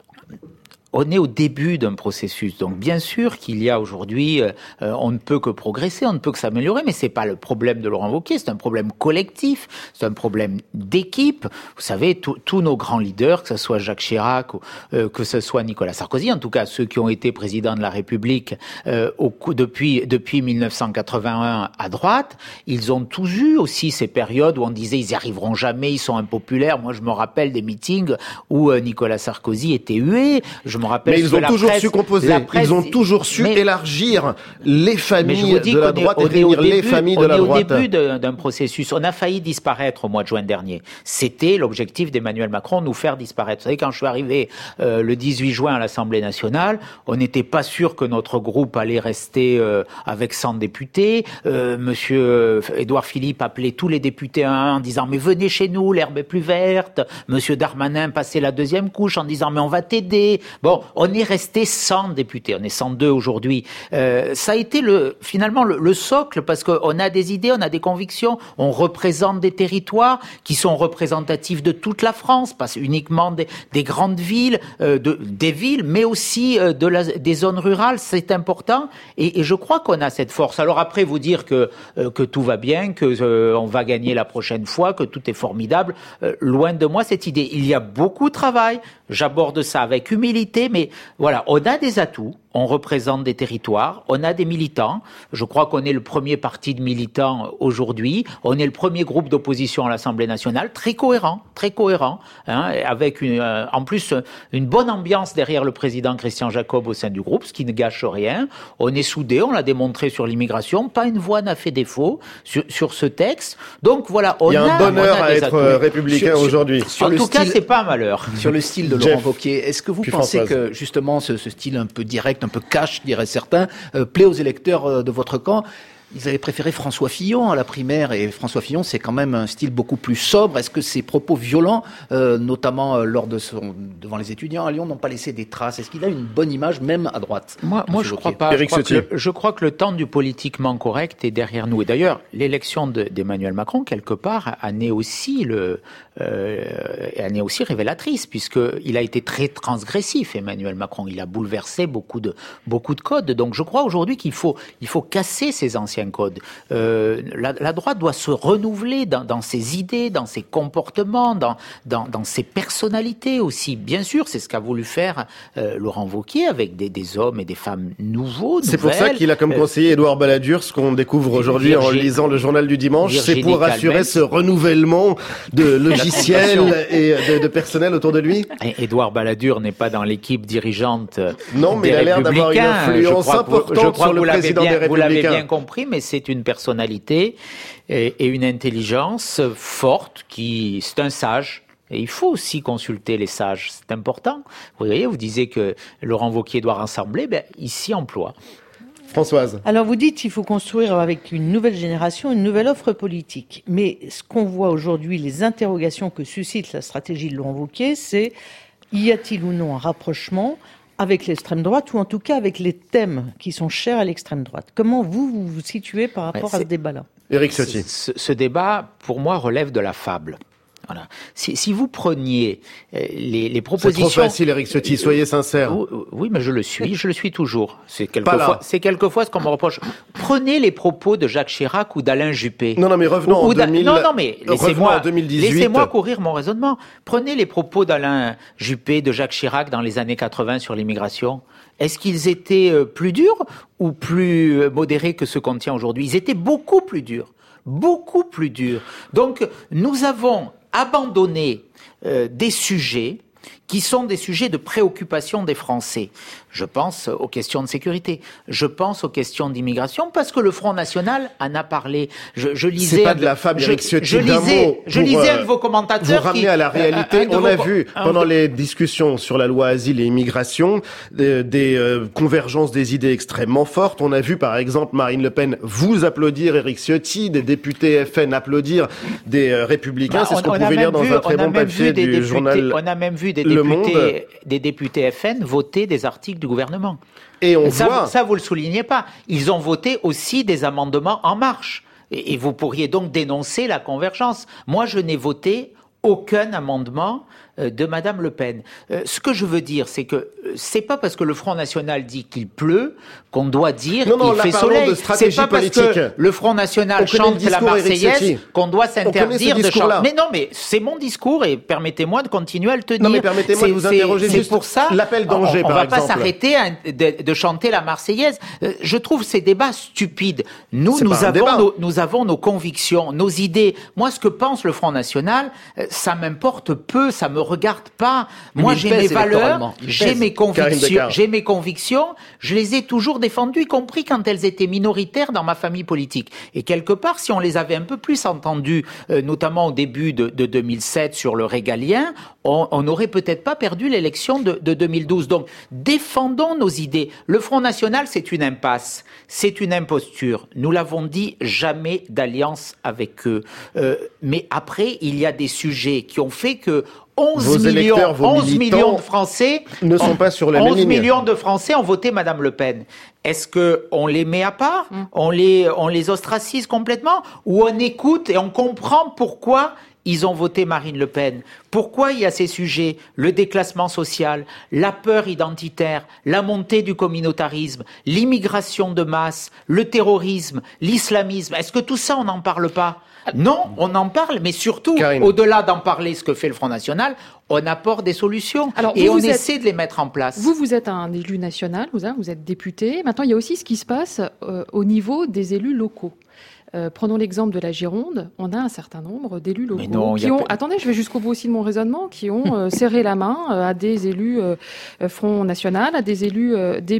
On est au début d'un processus, donc bien sûr qu'il y a aujourd'hui, on ne peut que progresser, on ne peut que s'améliorer, mais c'est pas le problème de Laurent Wauquiez, c'est un problème collectif, c'est un problème d'équipe. Vous savez, tous nos grands leaders, que ce soit Jacques Chirac ou que ce soit Nicolas Sarkozy, en tout cas ceux qui ont été présidents de la République depuis 1981 à droite, ils ont tous eu aussi ces périodes où on disait ils y arriveront jamais, ils sont impopulaires. Moi, je me rappelle des meetings où Nicolas Sarkozy était hué. Mais ils ont toujours su composer, ils ont toujours su élargir les familles de la droite et réunir les familles de la droite. On est au début d'un processus. On a failli disparaître au mois de juin dernier. C'était l'objectif d'Emmanuel Macron, nous faire disparaître. Vous savez, quand je suis arrivé le 18 juin à l'Assemblée nationale, on n'était pas sûr que notre groupe allait rester avec 100 députés. Monsieur Édouard Philippe appelait tous les députés un à un en disant « mais venez chez nous, l'herbe est plus verte ». Monsieur Darmanin passait la deuxième couche en disant « mais on va t'aider ». Bon, on est resté 100 députés, on est 102 aujourd'hui. Ça a été finalement le socle parce qu'on a des idées, on a des convictions, on représente des territoires qui sont représentatifs de toute la France, pas uniquement des grandes villes, des villes, mais aussi des zones rurales, c'est important. Et je crois qu'on a cette force. Alors après, vous dire que tout va bien, que on va gagner la prochaine fois, que tout est formidable, loin de moi cette idée. Il y a beaucoup de travail, j'aborde ça avec humilité, mais voilà, on a des atouts, on représente des territoires, on a des militants. Je crois qu'on est le premier parti de militants aujourd'hui. On est le premier groupe d'opposition à l'Assemblée nationale, très cohérent, hein, avec en plus une bonne ambiance derrière le président Christian Jacob au sein du groupe, ce qui ne gâche rien. On est soudés, on l'a démontré sur l'immigration. Pas une voix n'a fait défaut sur ce texte. Donc voilà, il y a un bonheur à être républicain aujourd'hui. En tout cas, c'est pas un malheur. Sur le style de Laurent Wauquiez, est-ce que vous pensez que justement ce style un peu direct, un peu cash, diraient certains, plaît aux électeurs de votre camp? Ils avaient préféré François Fillon à la primaire, et François Fillon, c'est quand même un style beaucoup plus sobre. Est-ce que ces propos violents, notamment lors de devant les étudiants à Lyon, n'ont pas laissé des traces? Est-ce qu'il a une bonne image, même à droite? Moi je crois pas. Je crois que le temps du politiquement correct est derrière nous. Et d'ailleurs, l'élection d'Emmanuel Macron, quelque part, en est aussi révélatrice, puisqu'il a été très transgressif, Emmanuel Macron. Il a bouleversé beaucoup de codes. Donc je crois aujourd'hui qu'il faut casser ces anciens codes. La droite doit se renouveler dans ses idées, dans ses comportements, dans ses personnalités aussi. Bien sûr, c'est ce qu'a voulu faire Laurent Wauquiez avec des hommes et des femmes nouveaux. C'est pour ça qu'il a comme conseiller Édouard Balladur, ce qu'on découvre aujourd'hui en lisant le journal du dimanche. C'est pour assurer ce renouvellement de logiciels et de personnel autour de lui. Édouard Balladur n'est pas dans l'équipe dirigeante non, mais il a l'air d'avoir une influence importante sur le président des Républicains. Vous l'avez bien compris, mais c'est une personnalité et une intelligence forte c'est un sage. Et il faut aussi consulter les sages, c'est important. Vous voyez, vous disiez que Laurent Wauquiez doit rassembler, il s'y emploie. Françoise. Alors vous dites qu'il faut construire avec une nouvelle génération une nouvelle offre politique. Mais ce qu'on voit aujourd'hui, les interrogations que suscite la stratégie de Laurent Wauquiez, c'est y a-t-il ou non un rapprochement avec l'extrême droite, ou en tout cas avec les thèmes qui sont chers à l'extrême droite? Comment vous situez par rapport à ce débat-là? Éric Ciotti. Ce débat, pour moi, relève de la fable. Voilà. Si vous preniez les propositions... C'est trop facile, Éric Ciotti, soyez sincère. Oui, mais je le suis toujours. C'est quelquefois ce qu'on me reproche. Prenez les propos de Jacques Chirac ou d'Alain Juppé. Non, mais revenons en 2018. Laissez-moi courir mon raisonnement. Prenez les propos d'Alain Juppé, de Jacques Chirac dans les années 80 sur l'immigration. Est-ce qu'ils étaient plus durs ou plus modérés que ceux qu'on tient aujourd'hui? Ils étaient beaucoup plus durs. Beaucoup plus durs. Donc, nous avons abandonné des sujets qui sont des sujets de préoccupation des Français. Je pense aux questions de sécurité, je pense aux questions d'immigration, parce que le Front National en a parlé. Je lisais... C'est pas de la fable, Éric Ciotti, je lisais un de vos commentateurs vous ramener à la réalité. On a vu, pendant les discussions sur la loi asile et immigration, des convergences des idées extrêmement fortes. On a vu, par exemple, Marine Le Pen vous applaudir, Éric Ciotti, des députés FN applaudir des Républicains. C'est ce qu'on pouvait lire dans un très bon papier du journal On a même vu des députés FN voter des articles du gouvernement. Et ça, vous le soulignez pas. Ils ont voté aussi des amendements En Marche. Et vous pourriez donc dénoncer la convergence. Moi, je n'ai voté aucun amendement de Madame Le Pen. Ce que je veux dire, c'est que c'est pas parce que le Front National dit qu'il pleut qu'on doit dire qu'il fait soleil. C'est pas parce que le Front National chante la Marseillaise qu'on doit s'interdire de chanter. Mais non, mais c'est mon discours et permettez-moi de continuer à le tenir. Non, mais permettez-moi de vous interroger juste pour ça. L'appel d'Angers, par exemple. On va pas s'arrêter de chanter la Marseillaise. Je trouve ces débats stupides. Nous avons nos convictions, nos idées. Moi, ce que pense le Front National, ça m'importe peu, ça me regarde pas. Moi, j'ai mes valeurs, j'ai mes convictions, je les ai toujours défendues, y compris quand elles étaient minoritaires dans ma famille politique. Et quelque part, si on les avait un peu plus entendues, notamment au début de 2007 sur le régalien, on n'aurait peut-être pas perdu l'élection de 2012. Donc, défendons nos idées. Le Front National, c'est une impasse, c'est une imposture. Nous l'avons dit, jamais d'alliance avec eux. Mais après, il y a des sujets qui ont fait que 11 millions de Français ne sont pas sur la même ligne. 11 millions de Français ont voté Madame Le Pen. Est-ce que on les met à part, on les ostracise complètement, ou on écoute et on comprend pourquoi ils ont voté Marine Le Pen? Pourquoi il y a ces sujets? Le déclassement social, la peur identitaire, la montée du communautarisme, l'immigration de masse, le terrorisme, l'islamisme. Est-ce que tout ça, on n'en parle pas? Non, on en parle, mais surtout, au-delà d'en parler, ce que fait le Front National, on apporte des solutions et on essaie de les mettre en place. Vous êtes un élu national, vous êtes député. Maintenant, il y a aussi ce qui se passe au niveau des élus locaux. Prenons l'exemple de la Gironde. On a un certain nombre d'élus locaux qui ont... Attendez, je vais jusqu'au bout aussi de mon raisonnement, qui ont serré la main à des élus Front National, à des élus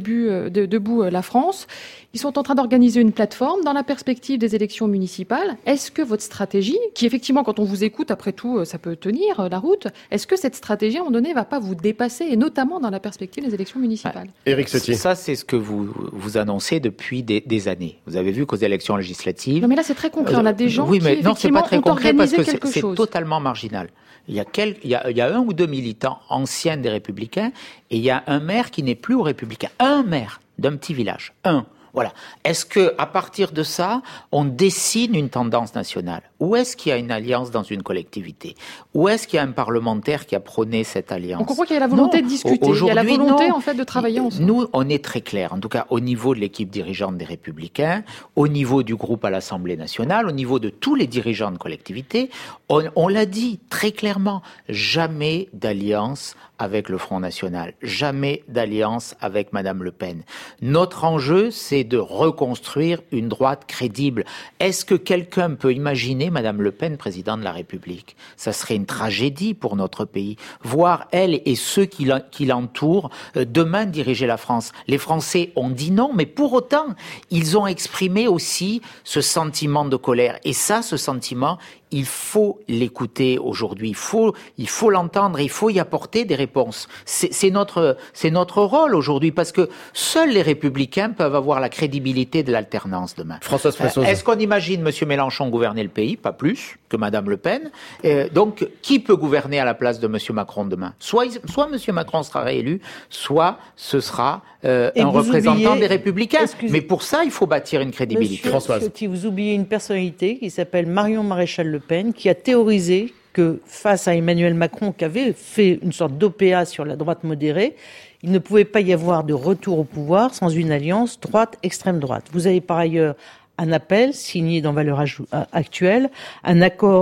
Debout la France. Ils sont en train d'organiser une plateforme dans la perspective des élections municipales. Est-ce que votre stratégie, qui effectivement, quand on vous écoute, après tout, ça peut tenir la route, est-ce que cette stratégie, à un moment donné, ne va pas vous dépasser, et notamment dans la perspective des élections municipales ? Éric Ciotti. Ça, c'est ce que vous annoncez depuis des années. Vous avez vu qu'aux élections législatives... Non, mais là, c'est très concret. On a des gens qui, effectivement, c'est pas très ont concret organisé parce que quelque chose. C'est totalement marginal. Il y a 1 ou 2 militants anciens des Républicains et il y a un maire qui n'est plus aux Républicains. Un maire d'un petit village. Voilà. Est-ce que, à partir de ça, on dessine une tendance nationale ? Ou est-ce qu'il y a une alliance dans une collectivité ? Ou est-ce qu'il y a un parlementaire qui a prôné cette alliance ? On comprend qu'il y a la volonté de discuter. Il y a la volonté, en fait, de travailler ensemble. Nous, on est très clair. En tout cas, au niveau de l'équipe dirigeante des Républicains, au niveau du groupe à l'Assemblée nationale, au niveau de tous les dirigeants de collectivités, on l'a dit très clairement. Jamais d'alliance avec le Front National. Jamais d'alliance avec Madame Le Pen. Notre enjeu, c'est de reconstruire une droite crédible. Est-ce que quelqu'un peut imaginer Madame Le Pen présidente de la République ? Ça serait une tragédie pour notre pays. Voir elle et ceux qui l'entourent demain diriger la France. Les Français ont dit non, mais pour autant, ils ont exprimé aussi ce sentiment de colère. Et ça, ce sentiment, il faut l'écouter aujourd'hui, il faut l'entendre, il faut y apporter des réponses. C'est notre rôle aujourd'hui, parce que seuls les Républicains peuvent avoir la crédibilité de l'alternance demain. Françoise Pressoz. Est-ce qu'on imagine M. Mélenchon gouverner le pays ? Pas plus que Mme Le Pen. Donc, qui peut gouverner à la place de M. Macron demain ? Soit M. Macron sera réélu, soit ce sera un représentant des Républicains. Mais pour ça, il faut bâtir une crédibilité. Françoise. Vous oubliez une personnalité qui s'appelle Marion Maréchal Le Pen, qui a théorisé que face à Emmanuel Macron, qui avait fait une sorte d'OPA sur la droite modérée, il ne pouvait pas y avoir de retour au pouvoir sans une alliance droite-extrême droite. Vous avez par ailleurs un appel signé dans Valeurs Actuelles, un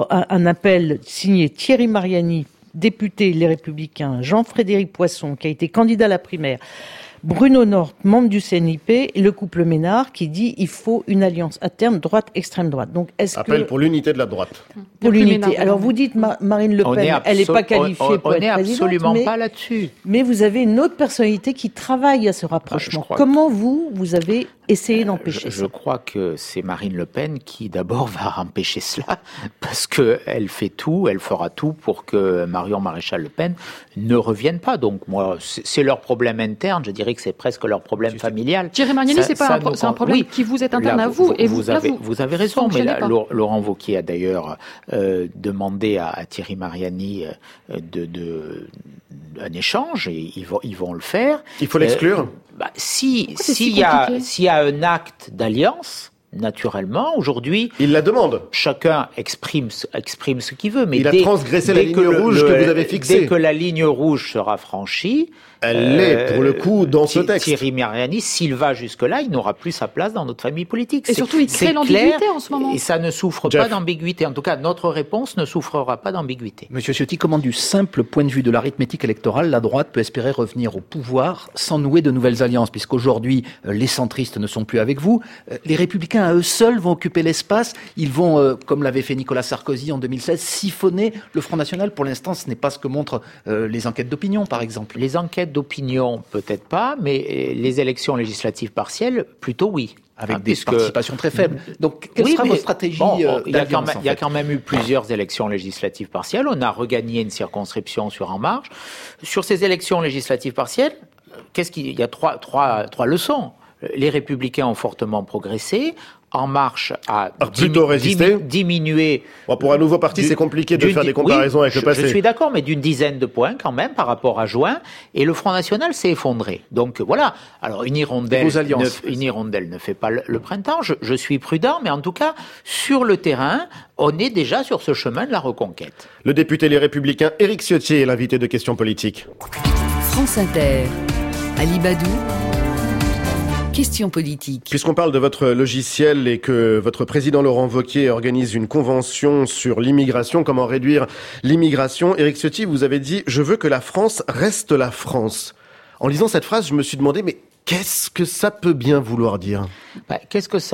appel signé Thierry Mariani, député Les Républicains, Jean-Frédéric Poisson, qui a été candidat à la primaire, Bruno Nord, membre du CNIP, et le couple Ménard qui dit il faut une alliance à terme droite-extrême droite. Donc, appel pour l'unité de la droite. Pour l'unité. Alors vous dites Marine Le Pen, elle n'est pas qualifiée pour être présidente. On n'est absolument pas là-dessus. Mais vous avez une autre personnalité qui travaille à ce rapprochement. Comment vous avez essayé d'empêcher ça ? Je crois que c'est Marine Le Pen qui d'abord va empêcher cela, parce qu'elle fait tout, elle fera tout pour que Marion Maréchal Le Pen ne revienne pas. Donc moi, c'est leur problème interne, je dirais que c'est presque leur problème familial. Thierry Mariani, c'est un problème qui vous est interne à vous. Vous avez raison, mais là, Laurent Wauquiez a d'ailleurs demandé à Thierry Mariani un échange, et ils vont le faire. Il faut l'exclure. S'il y a un acte d'alliance, naturellement, aujourd'hui, il la demande. Chacun exprime ce qu'il veut, mais il a transgressé la ligne rouge que vous avez fixée. Dès que la ligne rouge sera franchie, elle l'est pour le coup dans ce texte. Thierry Mariani, s'il va jusque-là, il n'aura plus sa place dans notre famille politique. Et surtout, il crée l'ambiguïté en ce moment. Et ça ne souffre pas d'ambiguïté. En tout cas, notre réponse ne souffrera pas d'ambiguïté. Monsieur Ciotti, comment du simple point de vue de l'arithmétique électorale, la droite peut espérer revenir au pouvoir sans nouer de nouvelles alliances, puisqu'aujourd'hui, les centristes ne sont plus avec vous. Les Républicains, à eux seuls, vont occuper l'espace. Ils vont, comme l'avait fait Nicolas Sarkozy en 2016, siphonner le Front National. Pour l'instant, ce n'est pas ce que montrent les enquêtes d'opinion, par exemple. Les enquêtes d'opinion, peut-être pas, mais les élections législatives partielles, plutôt oui. Avec des participations très faibles. Donc, quelle sera votre stratégie il y a quand même eu plusieurs élections législatives partielles. On a regagné une circonscription sur En Marche. Sur ces élections législatives partielles, il y a trois leçons. Les Républicains ont fortement progressé. En Marche a diminué. Pour un nouveau parti, c'est compliqué de faire des comparaisons avec le passé. Je suis d'accord, mais d'une dizaine de points quand même par rapport à juin. Et le Front National s'est effondré. Donc voilà. Alors une hirondelle ne fait pas le printemps. Je suis prudent, mais en tout cas, sur le terrain, on est déjà sur ce chemin de la reconquête. Le député Les Républicains, Éric Ciotti, est l'invité de Questions Politiques. France Inter, Ali Badou. Question politique. Puisqu'on parle de votre logiciel et que votre président Laurent Wauquiez organise une convention sur l'immigration, comment réduire l'immigration, Éric Ciotti, vous avez dit « Je veux que la France reste la France ». En lisant cette phrase, je me suis demandé « Mais qu'est-ce que ça peut bien vouloir dire ?» Qu'est-ce que ça veut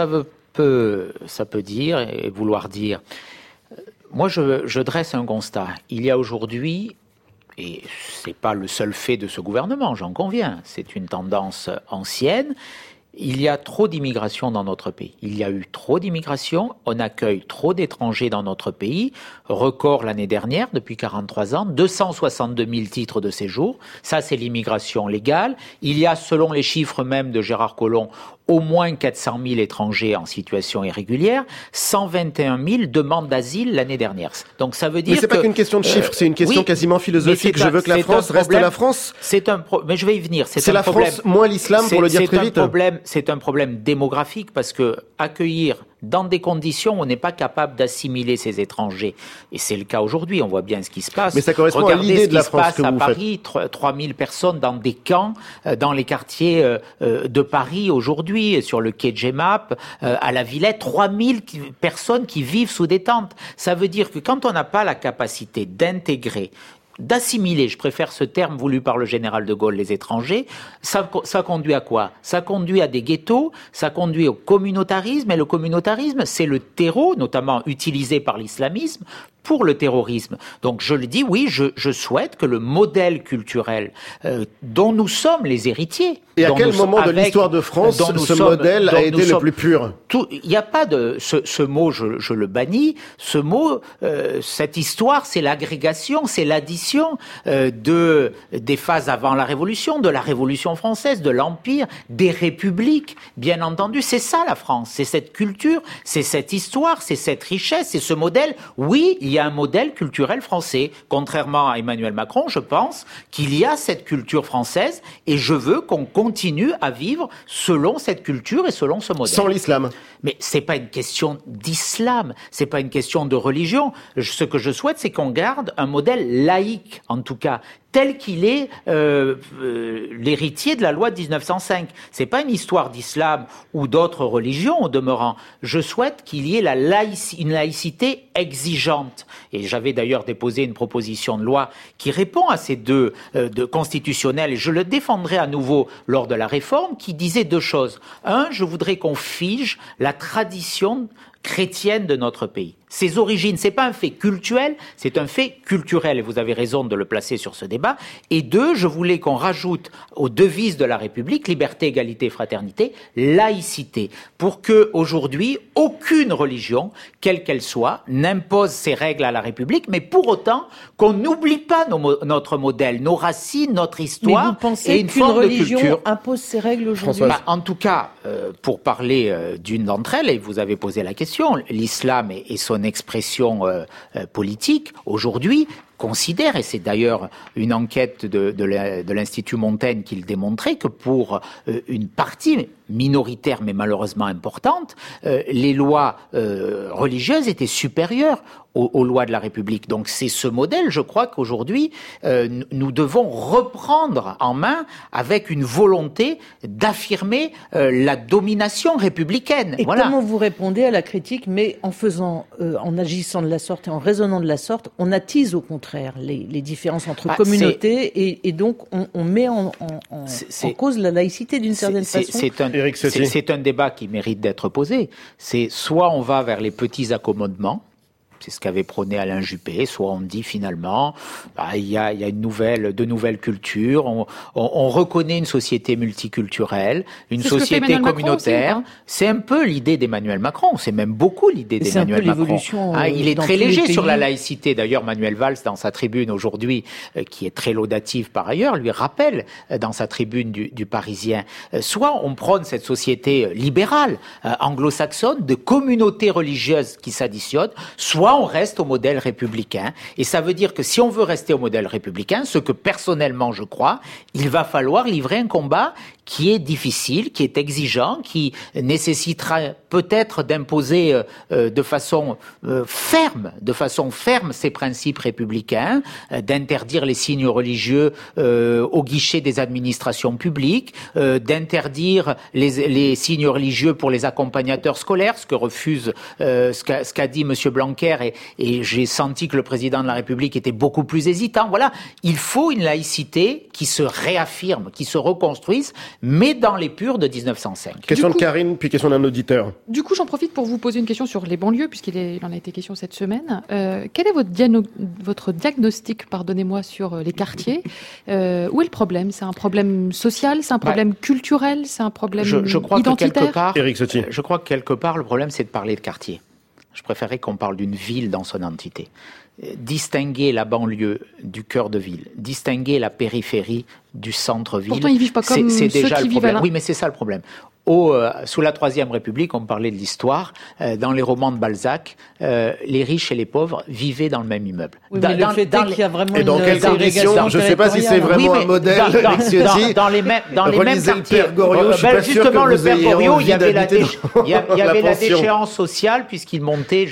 peut dire et vouloir dire. Moi, je dresse un constat. Il y a aujourd'hui, et c'est pas le seul fait de ce gouvernement, j'en conviens, c'est une tendance ancienne, il y a trop d'immigration dans notre pays. Il y a eu trop d'immigration, on accueille trop d'étrangers dans notre pays. Record l'année dernière, depuis 43 ans, 262 000 titres de séjour. Ça, c'est l'immigration légale. Il y a, selon les chiffres même de Gérard Collomb, au moins 400 000 étrangers en situation irrégulière, 121 000 demandes d'asile l'année dernière. Donc ça veut dire mais c'est pas qu'une question de chiffres, c'est une question quasiment philosophique. Je veux que la France reste la France. Mais je vais y venir. C'est la France moins l'islam, pour le dire très vite. C'est un problème démographique parce que accueillir dans des conditions où on n'est pas capable d'assimiler ces étrangers. Et c'est le cas aujourd'hui, on voit bien ce qui se passe. Mais ça correspond à l'idée de la France que vous faites. Regardez ce qui se passe à Paris, 3000 personnes dans des camps, dans les quartiers de Paris aujourd'hui, sur le quai de Gemap, à la Villette, 3000 personnes qui vivent sous des tentes. Ça veut dire que quand on n'a pas la capacité d'intégrer, d'assimiler, je préfère ce terme voulu par le général de Gaulle, les étrangers, ça conduit à quoi? Ça conduit à des ghettos, ça conduit au communautarisme, et le communautarisme, c'est le terreau, notamment utilisé par l'islamisme, pour le terrorisme. Donc je le dis, oui, je souhaite que le modèle culturel dont nous sommes les héritiers... Et à quel moment de l'histoire de France ce modèle a été le plus pur? Il n'y a pas de... Ce mot, je le bannis. Ce mot, cette histoire, c'est l'agrégation, c'est l'addition des phases avant la Révolution, de la Révolution française, de l'Empire, des républiques, bien entendu. C'est ça la France, c'est cette culture, c'est cette histoire, c'est cette richesse, c'est ce modèle. Oui, il y a un modèle culturel français. Contrairement à Emmanuel Macron, je pense qu'il y a cette culture française et je veux qu'on continue à vivre selon cette culture et selon ce modèle. Sans l'islam. Mais c'est pas une question d'islam, c'est pas une question de religion. Ce que je souhaite, c'est qu'on garde un modèle laïque, en tout cas, tel qu'il est l'héritier de la loi de 1905. C'est pas une histoire d'islam ou d'autres religions au demeurant. Je souhaite qu'il y ait une laïcité exigeante. Et j'avais d'ailleurs déposé une proposition de loi qui répond à ces deux constitutionnels. Et je le défendrai à nouveau lors de la réforme, qui disait deux choses. Un, je voudrais qu'on fige la tradition chrétienne de notre pays. Ses origines, c'est pas un fait cultuel, c'est un fait culturel, et vous avez raison de le placer sur ce débat. Et deux, je voulais qu'on rajoute aux devises de la République, liberté, égalité, fraternité, laïcité, pour que aujourd'hui aucune religion, quelle qu'elle soit, n'impose ses règles à la République, mais pour autant qu'on n'oublie pas notre modèle, nos racines, notre histoire. Mais vous pensez et une qu'une forme religion de culture impose ses règles aujourd'hui? En tout cas, pour parler d'une d'entre elles, et vous avez posé la question, l'islam et son expression politique, aujourd'hui, considère, et c'est d'ailleurs une enquête de l'Institut Montaigne qui le démontrait, que pour une partie minoritaire mais malheureusement importante, les lois religieuses étaient supérieures aux lois de la République. Donc c'est ce modèle, je crois qu'aujourd'hui, nous devons reprendre en main avec une volonté d'affirmer la domination républicaine. Et voilà. Comment vous répondez à la critique, mais en agissant de la sorte et en raisonnant de la sorte, on attise au contraire les différences entre communautés et donc on met en cause la laïcité d'une certaine façon. C'est un débat qui mérite d'être posé. C'est soit on va vers les petits accommodements, c'est ce qu'avait prôné Alain Juppé, soit on dit finalement, il y a de nouvelles cultures, on reconnaît une société multiculturelle, une société communautaire. Macron, c'est un peu l'idée d'Emmanuel Macron, c'est même beaucoup l'idée d'Emmanuel Macron. Il est très léger sur la laïcité. D'ailleurs, Manuel Valls, dans sa tribune aujourd'hui, qui est très laudative par ailleurs, lui rappelle dans sa tribune du Parisien, soit on prône cette société libérale, anglo-saxonne, de communautés religieuses qui s'additionnent, soit on reste au modèle républicain. Et ça veut dire que si on veut rester au modèle républicain, ce que personnellement je crois, il va falloir livrer un combat qui est difficile, qui est exigeant, qui nécessitera peut-être d'imposer de façon ferme ces principes républicains, d'interdire les signes religieux au guichet des administrations publiques, d'interdire les signes religieux pour les accompagnateurs scolaires, ce que refuse, ce qu'a dit Monsieur Blanquer et j'ai senti que le président de la République était beaucoup plus hésitant. Voilà, il faut une laïcité qui se réaffirme, qui se reconstruise, mais dans l'épure de 1905. Question de Karine, puis question d'un auditeur. Du coup, j'en profite pour vous poser une question sur les banlieues, puisqu'il en a été question cette semaine. Quel est votre diagnostic, pardonnez-moi, sur les quartiers? Où est le problème? C'est un problème social? C'est un problème culturel? C'est un problème identitaire? Éric Ciotti. Je crois que quelque part, le problème, c'est de parler de quartier. Je préférerais qu'on parle d'une ville dans son entité. Distinguer la banlieue du cœur de ville, distinguer la périphérie du centre-ville. Pourtant, ils vivent pas comme c'est déjà ceux qui le problème. vivent Oui, mais c'est ça le problème. Sous la Troisième République, on parlait de l'histoire. Dans les romans de Balzac, les riches et les pauvres vivaient dans le même immeuble. Oui, mais le fait est qu'il y a vraiment et dans quelles conditions? Je ne sais pas si c'est vraiment un modèle. Dans les mêmes quartiers. Le père Goriot, je suis pas sûr justement, que le vous père ayez Goriot, envie il y avait la pension. déchéance sociale puisqu'il montait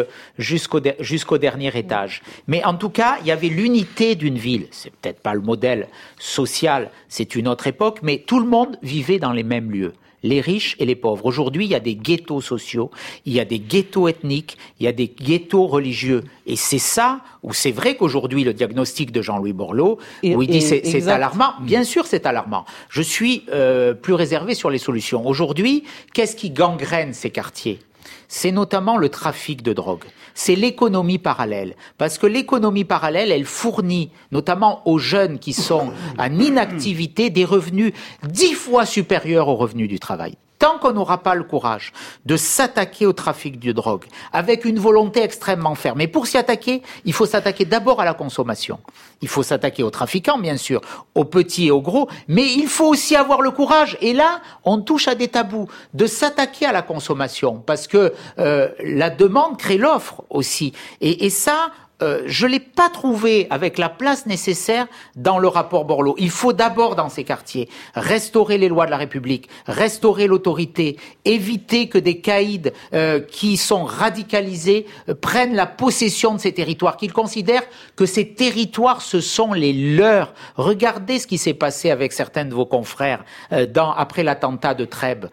jusqu'au dernier étage. Mais en tout cas, il y avait l'unité d'une ville. C'est peut-être pas le modèle social, c'est une autre époque, mais tout le monde vivait dans les mêmes lieux. Les riches et les pauvres. Aujourd'hui, il y a des ghettos sociaux, il y a des ghettos ethniques, il y a des ghettos religieux. Et c'est ça, où c'est vrai qu'aujourd'hui, le diagnostic de Jean-Louis Borloo, où il dit c'est alarmant. Bien sûr, c'est alarmant. Je suis plus réservé sur les solutions. Aujourd'hui, qu'est-ce qui gangrène ces quartiers? C'est notamment le trafic de drogue. C'est l'économie parallèle. Parce que l'économie parallèle, elle fournit, notamment aux jeunes qui sont en inactivité, des revenus 10 fois supérieurs aux revenus du travail. Tant qu'on n'aura pas le courage de s'attaquer au trafic de drogue, avec une volonté extrêmement ferme. Et pour s'y attaquer, il faut s'attaquer d'abord à la consommation. Il faut s'attaquer aux trafiquants, bien sûr, aux petits et aux gros, mais il faut aussi avoir le courage. Et là, on touche à des tabous, de s'attaquer à la consommation, parce que la demande crée l'offre aussi. Et ça... je l'ai pas trouvé avec la place nécessaire dans le rapport Borloo. Il faut d'abord, dans ces quartiers, restaurer les lois de la République, restaurer l'autorité, éviter que des caïds qui sont radicalisés prennent la possession de ces territoires, qu'ils considèrent que ces territoires, ce sont les leurs. Regardez ce qui s'est passé avec certains de vos confrères après l'attentat de Trèbes,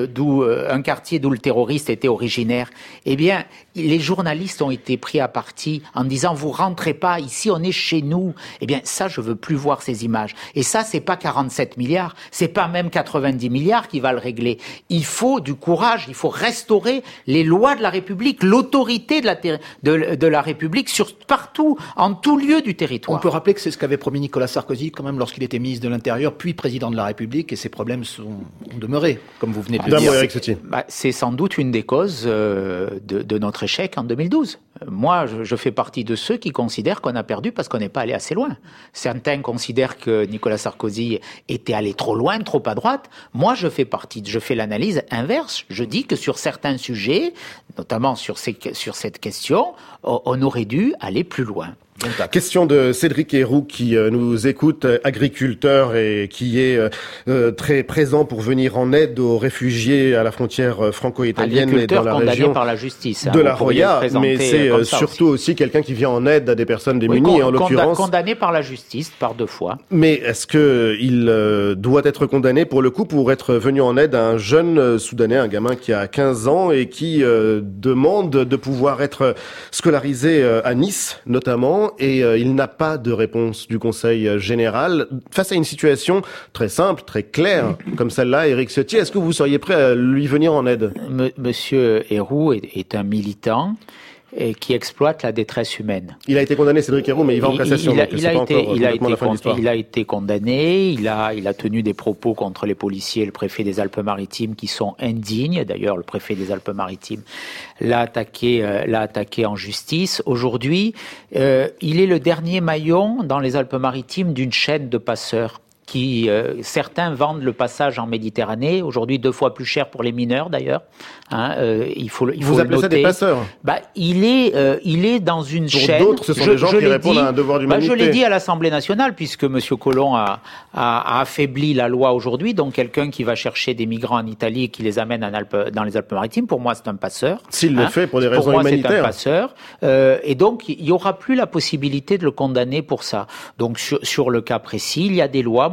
un quartier d'où le terroriste était originaire. Eh bien, les journalistes ont été pris à partie en disant vous rentrez pas, ici on est chez nous. Eh bien ça, je veux plus voir ces images. Et ça, c'est pas 47 milliards, c'est pas même 90 milliards qui va le régler. Il faut du courage, il faut restaurer les lois de la République, l'autorité de la République partout, en tout lieu du territoire. On peut rappeler que c'est ce qu'avait promis Nicolas Sarkozy quand même lorsqu'il était ministre de l'Intérieur, puis président de la République, et ces problèmes ont demeuré, comme vous venez de le dire. C'est sans doute une des causes de notre échec en 2012. Moi, je fais partie de ceux qui considèrent qu'on a perdu parce qu'on n'est pas allé assez loin. Certains considèrent que Nicolas Sarkozy était allé trop loin, trop à droite. Moi, je fais l'analyse inverse. Je dis que sur certains sujets, notamment sur cette question, on aurait dû aller plus loin. Question de Cédric Héroux qui nous écoute, agriculteur et qui est très présent pour venir en aide aux réfugiés à la frontière franco-italienne et dans la région par la justice, de la Roya, mais c'est surtout aussi quelqu'un qui vient en aide à des personnes démunies, en l'occurrence. Condamné par la justice par 2 fois. Mais est-ce que il doit être condamné pour le coup pour être venu en aide à un jeune Soudanais, un gamin qui a 15 ans et qui demande de pouvoir être scolarisé à Nice notamment? Et il n'a pas de réponse du Conseil général. Face à une situation très simple, très claire, comme celle-là, Éric Ciotti, est-ce que vous seriez prêt à lui venir en aide? Monsieur Héroux est un militant qui exploite la détresse humaine. Il a été condamné, Cédric Héroux, mais il va en cassation. Il a été condamné, il a tenu des propos contre les policiers et le préfet des Alpes-Maritimes qui sont indignes. D'ailleurs, le préfet des Alpes-Maritimes l'a attaqué en justice. Aujourd'hui, il est le dernier maillon dans les Alpes-Maritimes d'une chaîne de passeurs. Certains vendent le passage en Méditerranée, aujourd'hui 2 fois plus cher pour les mineurs d'ailleurs. Il faut Vous appelez ça des passeurs? Il est dans une chaîne. Pour d'autres, ce sont des gens qui répondent à un devoir d'humanité. Je l'ai dit à l'Assemblée nationale, puisque M. Collomb a affaibli la loi aujourd'hui. Donc quelqu'un qui va chercher des migrants en Italie et qui les amène dans les Alpes-Maritimes, pour moi c'est un passeur. S'il le fait pour des raisons humanitaires. Pour moi c'est un passeur. Et donc il n'y aura plus la possibilité de le condamner pour ça. Donc sur le cas précis, il y a des lois. Moi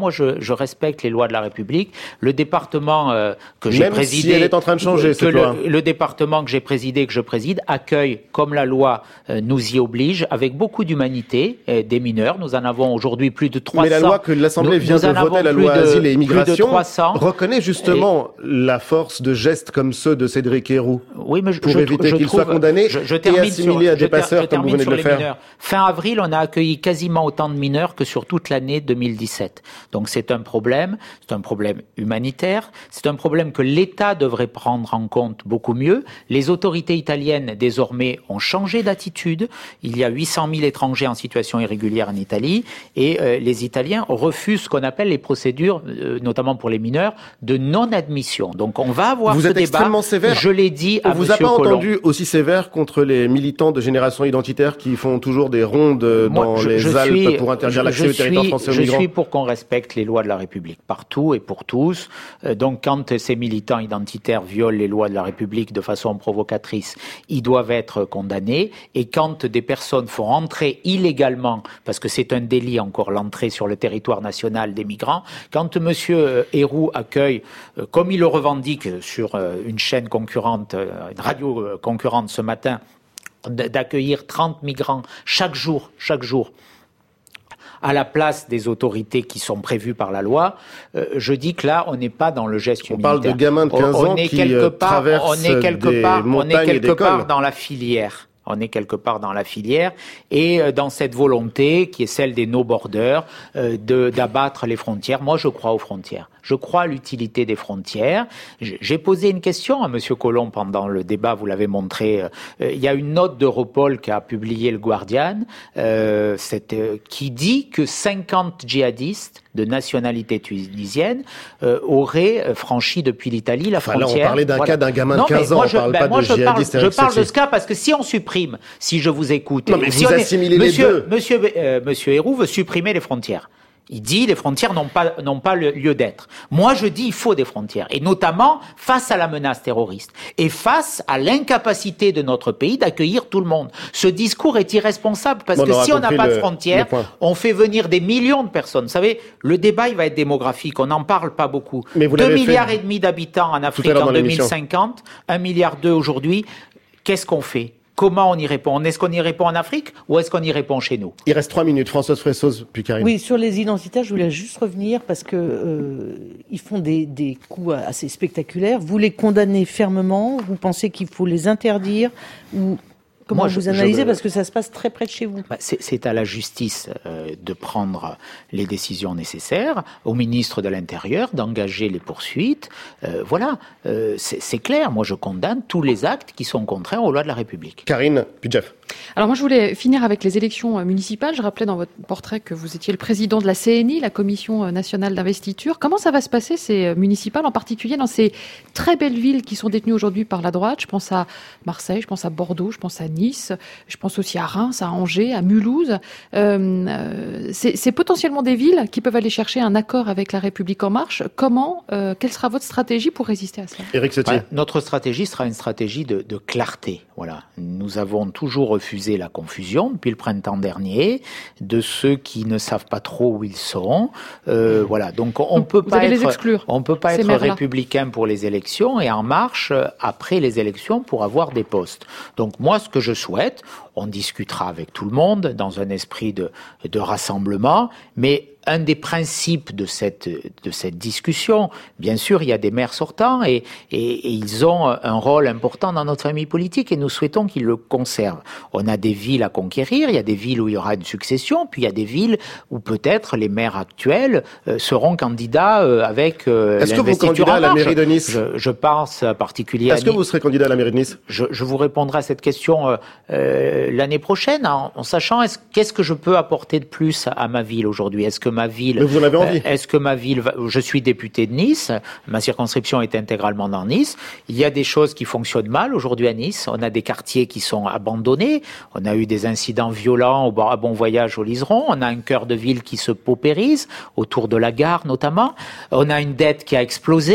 moi, je respecte les lois de la République. Le département que j'ai présidé... Même si elle est en train de changer, cette loi. Le département que j'ai présidé et que je préside accueille, comme la loi nous y oblige, avec beaucoup d'humanité, des mineurs. Nous en avons aujourd'hui plus de 300. Mais la loi que l'Assemblée vient de voter, la loi Asile et Immigration, reconnaît justement la force de gestes comme ceux de Cédric Herrou, oui, mais pour éviter qu'il soit condamné et assimilé à des passeurs, comme vous venez de le faire. Mineurs. Fin avril, on a accueilli quasiment autant de mineurs que sur toute l'année 2017. Donc c'est un problème humanitaire, c'est un problème que l'État devrait prendre en compte beaucoup mieux. Les autorités italiennes, désormais, ont changé d'attitude. Il y a 800 000 étrangers en situation irrégulière en Italie et les Italiens refusent ce qu'on appelle les procédures, notamment pour les mineurs, de non-admission. Donc on va avoir ce débat. Vous êtes extrêmement sévère. Je l'ai dit à M. Colomb. On vous a pas entendu aussi sévère contre les militants de Génération Identitaire qui font toujours des rondes dans les Alpes pour interdire l'accès au territoire français aux migrants. Je suis pour qu'on respecte les lois de la République partout et pour tous. Donc quand ces militants identitaires violent les lois de la République de façon provocatrice, ils doivent être condamnés. Et quand des personnes font entrer illégalement, parce que c'est un délit encore l'entrée sur le territoire national des migrants, quand M. Herrou accueille, comme il le revendique sur une chaîne concurrente, une radio concurrente ce matin, d'accueillir 30 migrants chaque jour, à la place des autorités qui sont prévues par la loi, je dis que là, on n'est pas dans le geste humanitaire. On parle de gamins de 15 ans qui traversent des montagnes et des cols. Dans la filière. On est quelque part dans la filière et dans cette volonté qui est celle des no-borders d'abattre les frontières. Moi, je crois aux frontières. Je crois à l'utilité des frontières. J'ai posé une question à M. Colomb pendant le débat, vous l'avez montré. Il y a une note d'Europol qu'a publié le Guardian qui dit que 50 djihadistes de nationalité tunisienne auraient franchi depuis l'Italie la frontière. Là, on parlait d'un cas d'un gamin de 15 ans, on parle pas de djihadistes. Je parle de ce cas parce que si on supprime, si je vous écoute... Non, mais vous assimilez les deux. Monsieur Herrou veut supprimer les frontières. Il dit les frontières n'ont pas lieu d'être. Moi, je dis il faut des frontières, et notamment face à la menace terroriste et face à l'incapacité de notre pays d'accueillir tout le monde. Ce discours est irresponsable parce que si on n'a pas de frontières, on fait venir des millions de personnes. Vous savez, le débat il va être démographique. On n'en parle pas beaucoup. 2,5 milliards d'habitants en Afrique en 2050, 1,2 milliard aujourd'hui. Qu'est-ce qu'on fait ? Comment on y répond ? Est-ce qu'on y répond en Afrique ou est-ce qu'on y répond chez nous ? Il reste 3 minutes. Françoise Fressoz, puis Karine. Oui, sur les identitaires, je voulais juste revenir parce que ils font des coups assez spectaculaires. Vous les condamnez fermement ? Vous pensez qu'il faut les interdire ? Ou comment vous analysez ? Parce que ça se passe très près de chez vous. C'est à la justice de prendre les décisions nécessaires, au ministre de l'Intérieur d'engager les poursuites. Voilà, c'est clair. Moi, je condamne tous les actes qui sont contraires aux lois de la République. Karine, puis Jeff. Alors moi, je voulais finir avec les élections municipales. Je rappelais dans votre portrait que vous étiez le président de la CNI, la Commission nationale d'investiture. Comment ça va se passer, ces municipales, en particulier dans ces très belles villes qui sont détenues aujourd'hui par la droite ? Je pense à Marseille, je pense à Bordeaux, je pense à Nice, je pense aussi à Reims, à Angers, à Mulhouse. C'est potentiellement des villes qui peuvent aller chercher un accord avec la République En Marche. Quelle sera votre stratégie pour résister à cela ? Éric Ciotti. Notre stratégie sera une stratégie de clarté. Voilà. Nous avons toujours refusé la confusion depuis le printemps dernier de ceux qui ne savent pas trop où ils sont. Voilà. Donc on peut pas être républicain pour les élections et En Marche après les élections pour avoir des postes. Donc moi, ce que je souhaite, on discutera avec tout le monde dans un esprit de rassemblement, mais un des principes de cette discussion, bien sûr, il y a des maires sortants et ils ont un rôle important dans notre famille politique et nous souhaitons qu'ils le conservent. On a des villes à conquérir, il y a des villes où il y aura une succession, puis il y a des villes où peut-être les maires actuels seront candidats avec l'investiture. Est-ce que vous candidat à la mairie de Nice ? Je pense en particulier Est-ce que vous serez candidat à la mairie de Nice ? Je vous répondrai à cette question l'année prochaine en sachant qu'est-ce que je peux apporter de plus à ma ville aujourd'hui ? Est-ce que ma ville... Mais vous en avez envie. Est-ce que ma ville... Je suis député de Nice, ma circonscription est intégralement dans Nice. Il y a des choses qui fonctionnent mal aujourd'hui à Nice. On a des quartiers qui sont abandonnés. On a eu des incidents violents à Bon Voyage au Liseron. On a un cœur de ville qui se paupérise, autour de la gare notamment. On a une dette qui a explosé.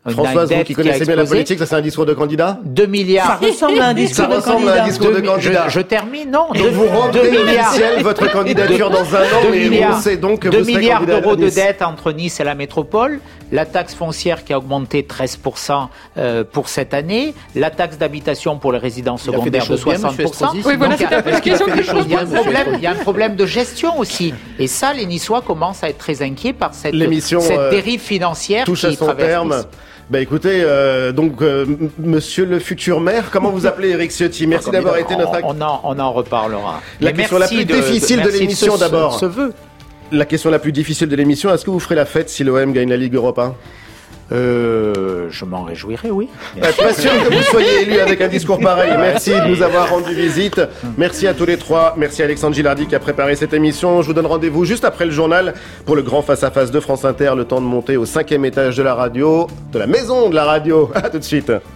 Françoise, vous qui connaissez bien la politique, ça c'est un discours de candidat ? 2 milliards. Ça ressemble à un discours de candidat. Je termine, non. Donc vous rendrez officielle votre candidature dans un an, mais on sait donc que vous serez 2 milliards candidat d'euros à Nice. de dette entre Nice et la métropole, la taxe foncière qui a augmenté 13% pour cette année, la taxe d'habitation pour les résidences secondaires de 60%. Oui, voilà, c'est la question que je pose. Il y a un problème de gestion aussi. Et ça, les Niçois commencent à être très inquiets par cette dérive financière touche qui à son traverse terme. Nice. Écoutez, monsieur le futur maire, comment vous appelez Éric Ciotti ? Merci d'avoir été notre On en reparlera. La question la plus difficile de l'émission d'abord. Ce vœu. La question la plus difficile de l'émission, est-ce que vous ferez la fête si l'OM gagne la Ligue Europa ? Je m'en réjouirais, oui. Pas sûr que vous soyez élu avec un discours pareil. Merci de nous avoir rendu visite. Merci à tous les trois. Merci à Alexandre Gilardi qui a préparé cette émission. Je vous donne rendez-vous juste après le journal pour le grand face-à-face de France Inter. Le temps de monter au 5e étage de la radio, de la maison de la radio. À tout de suite.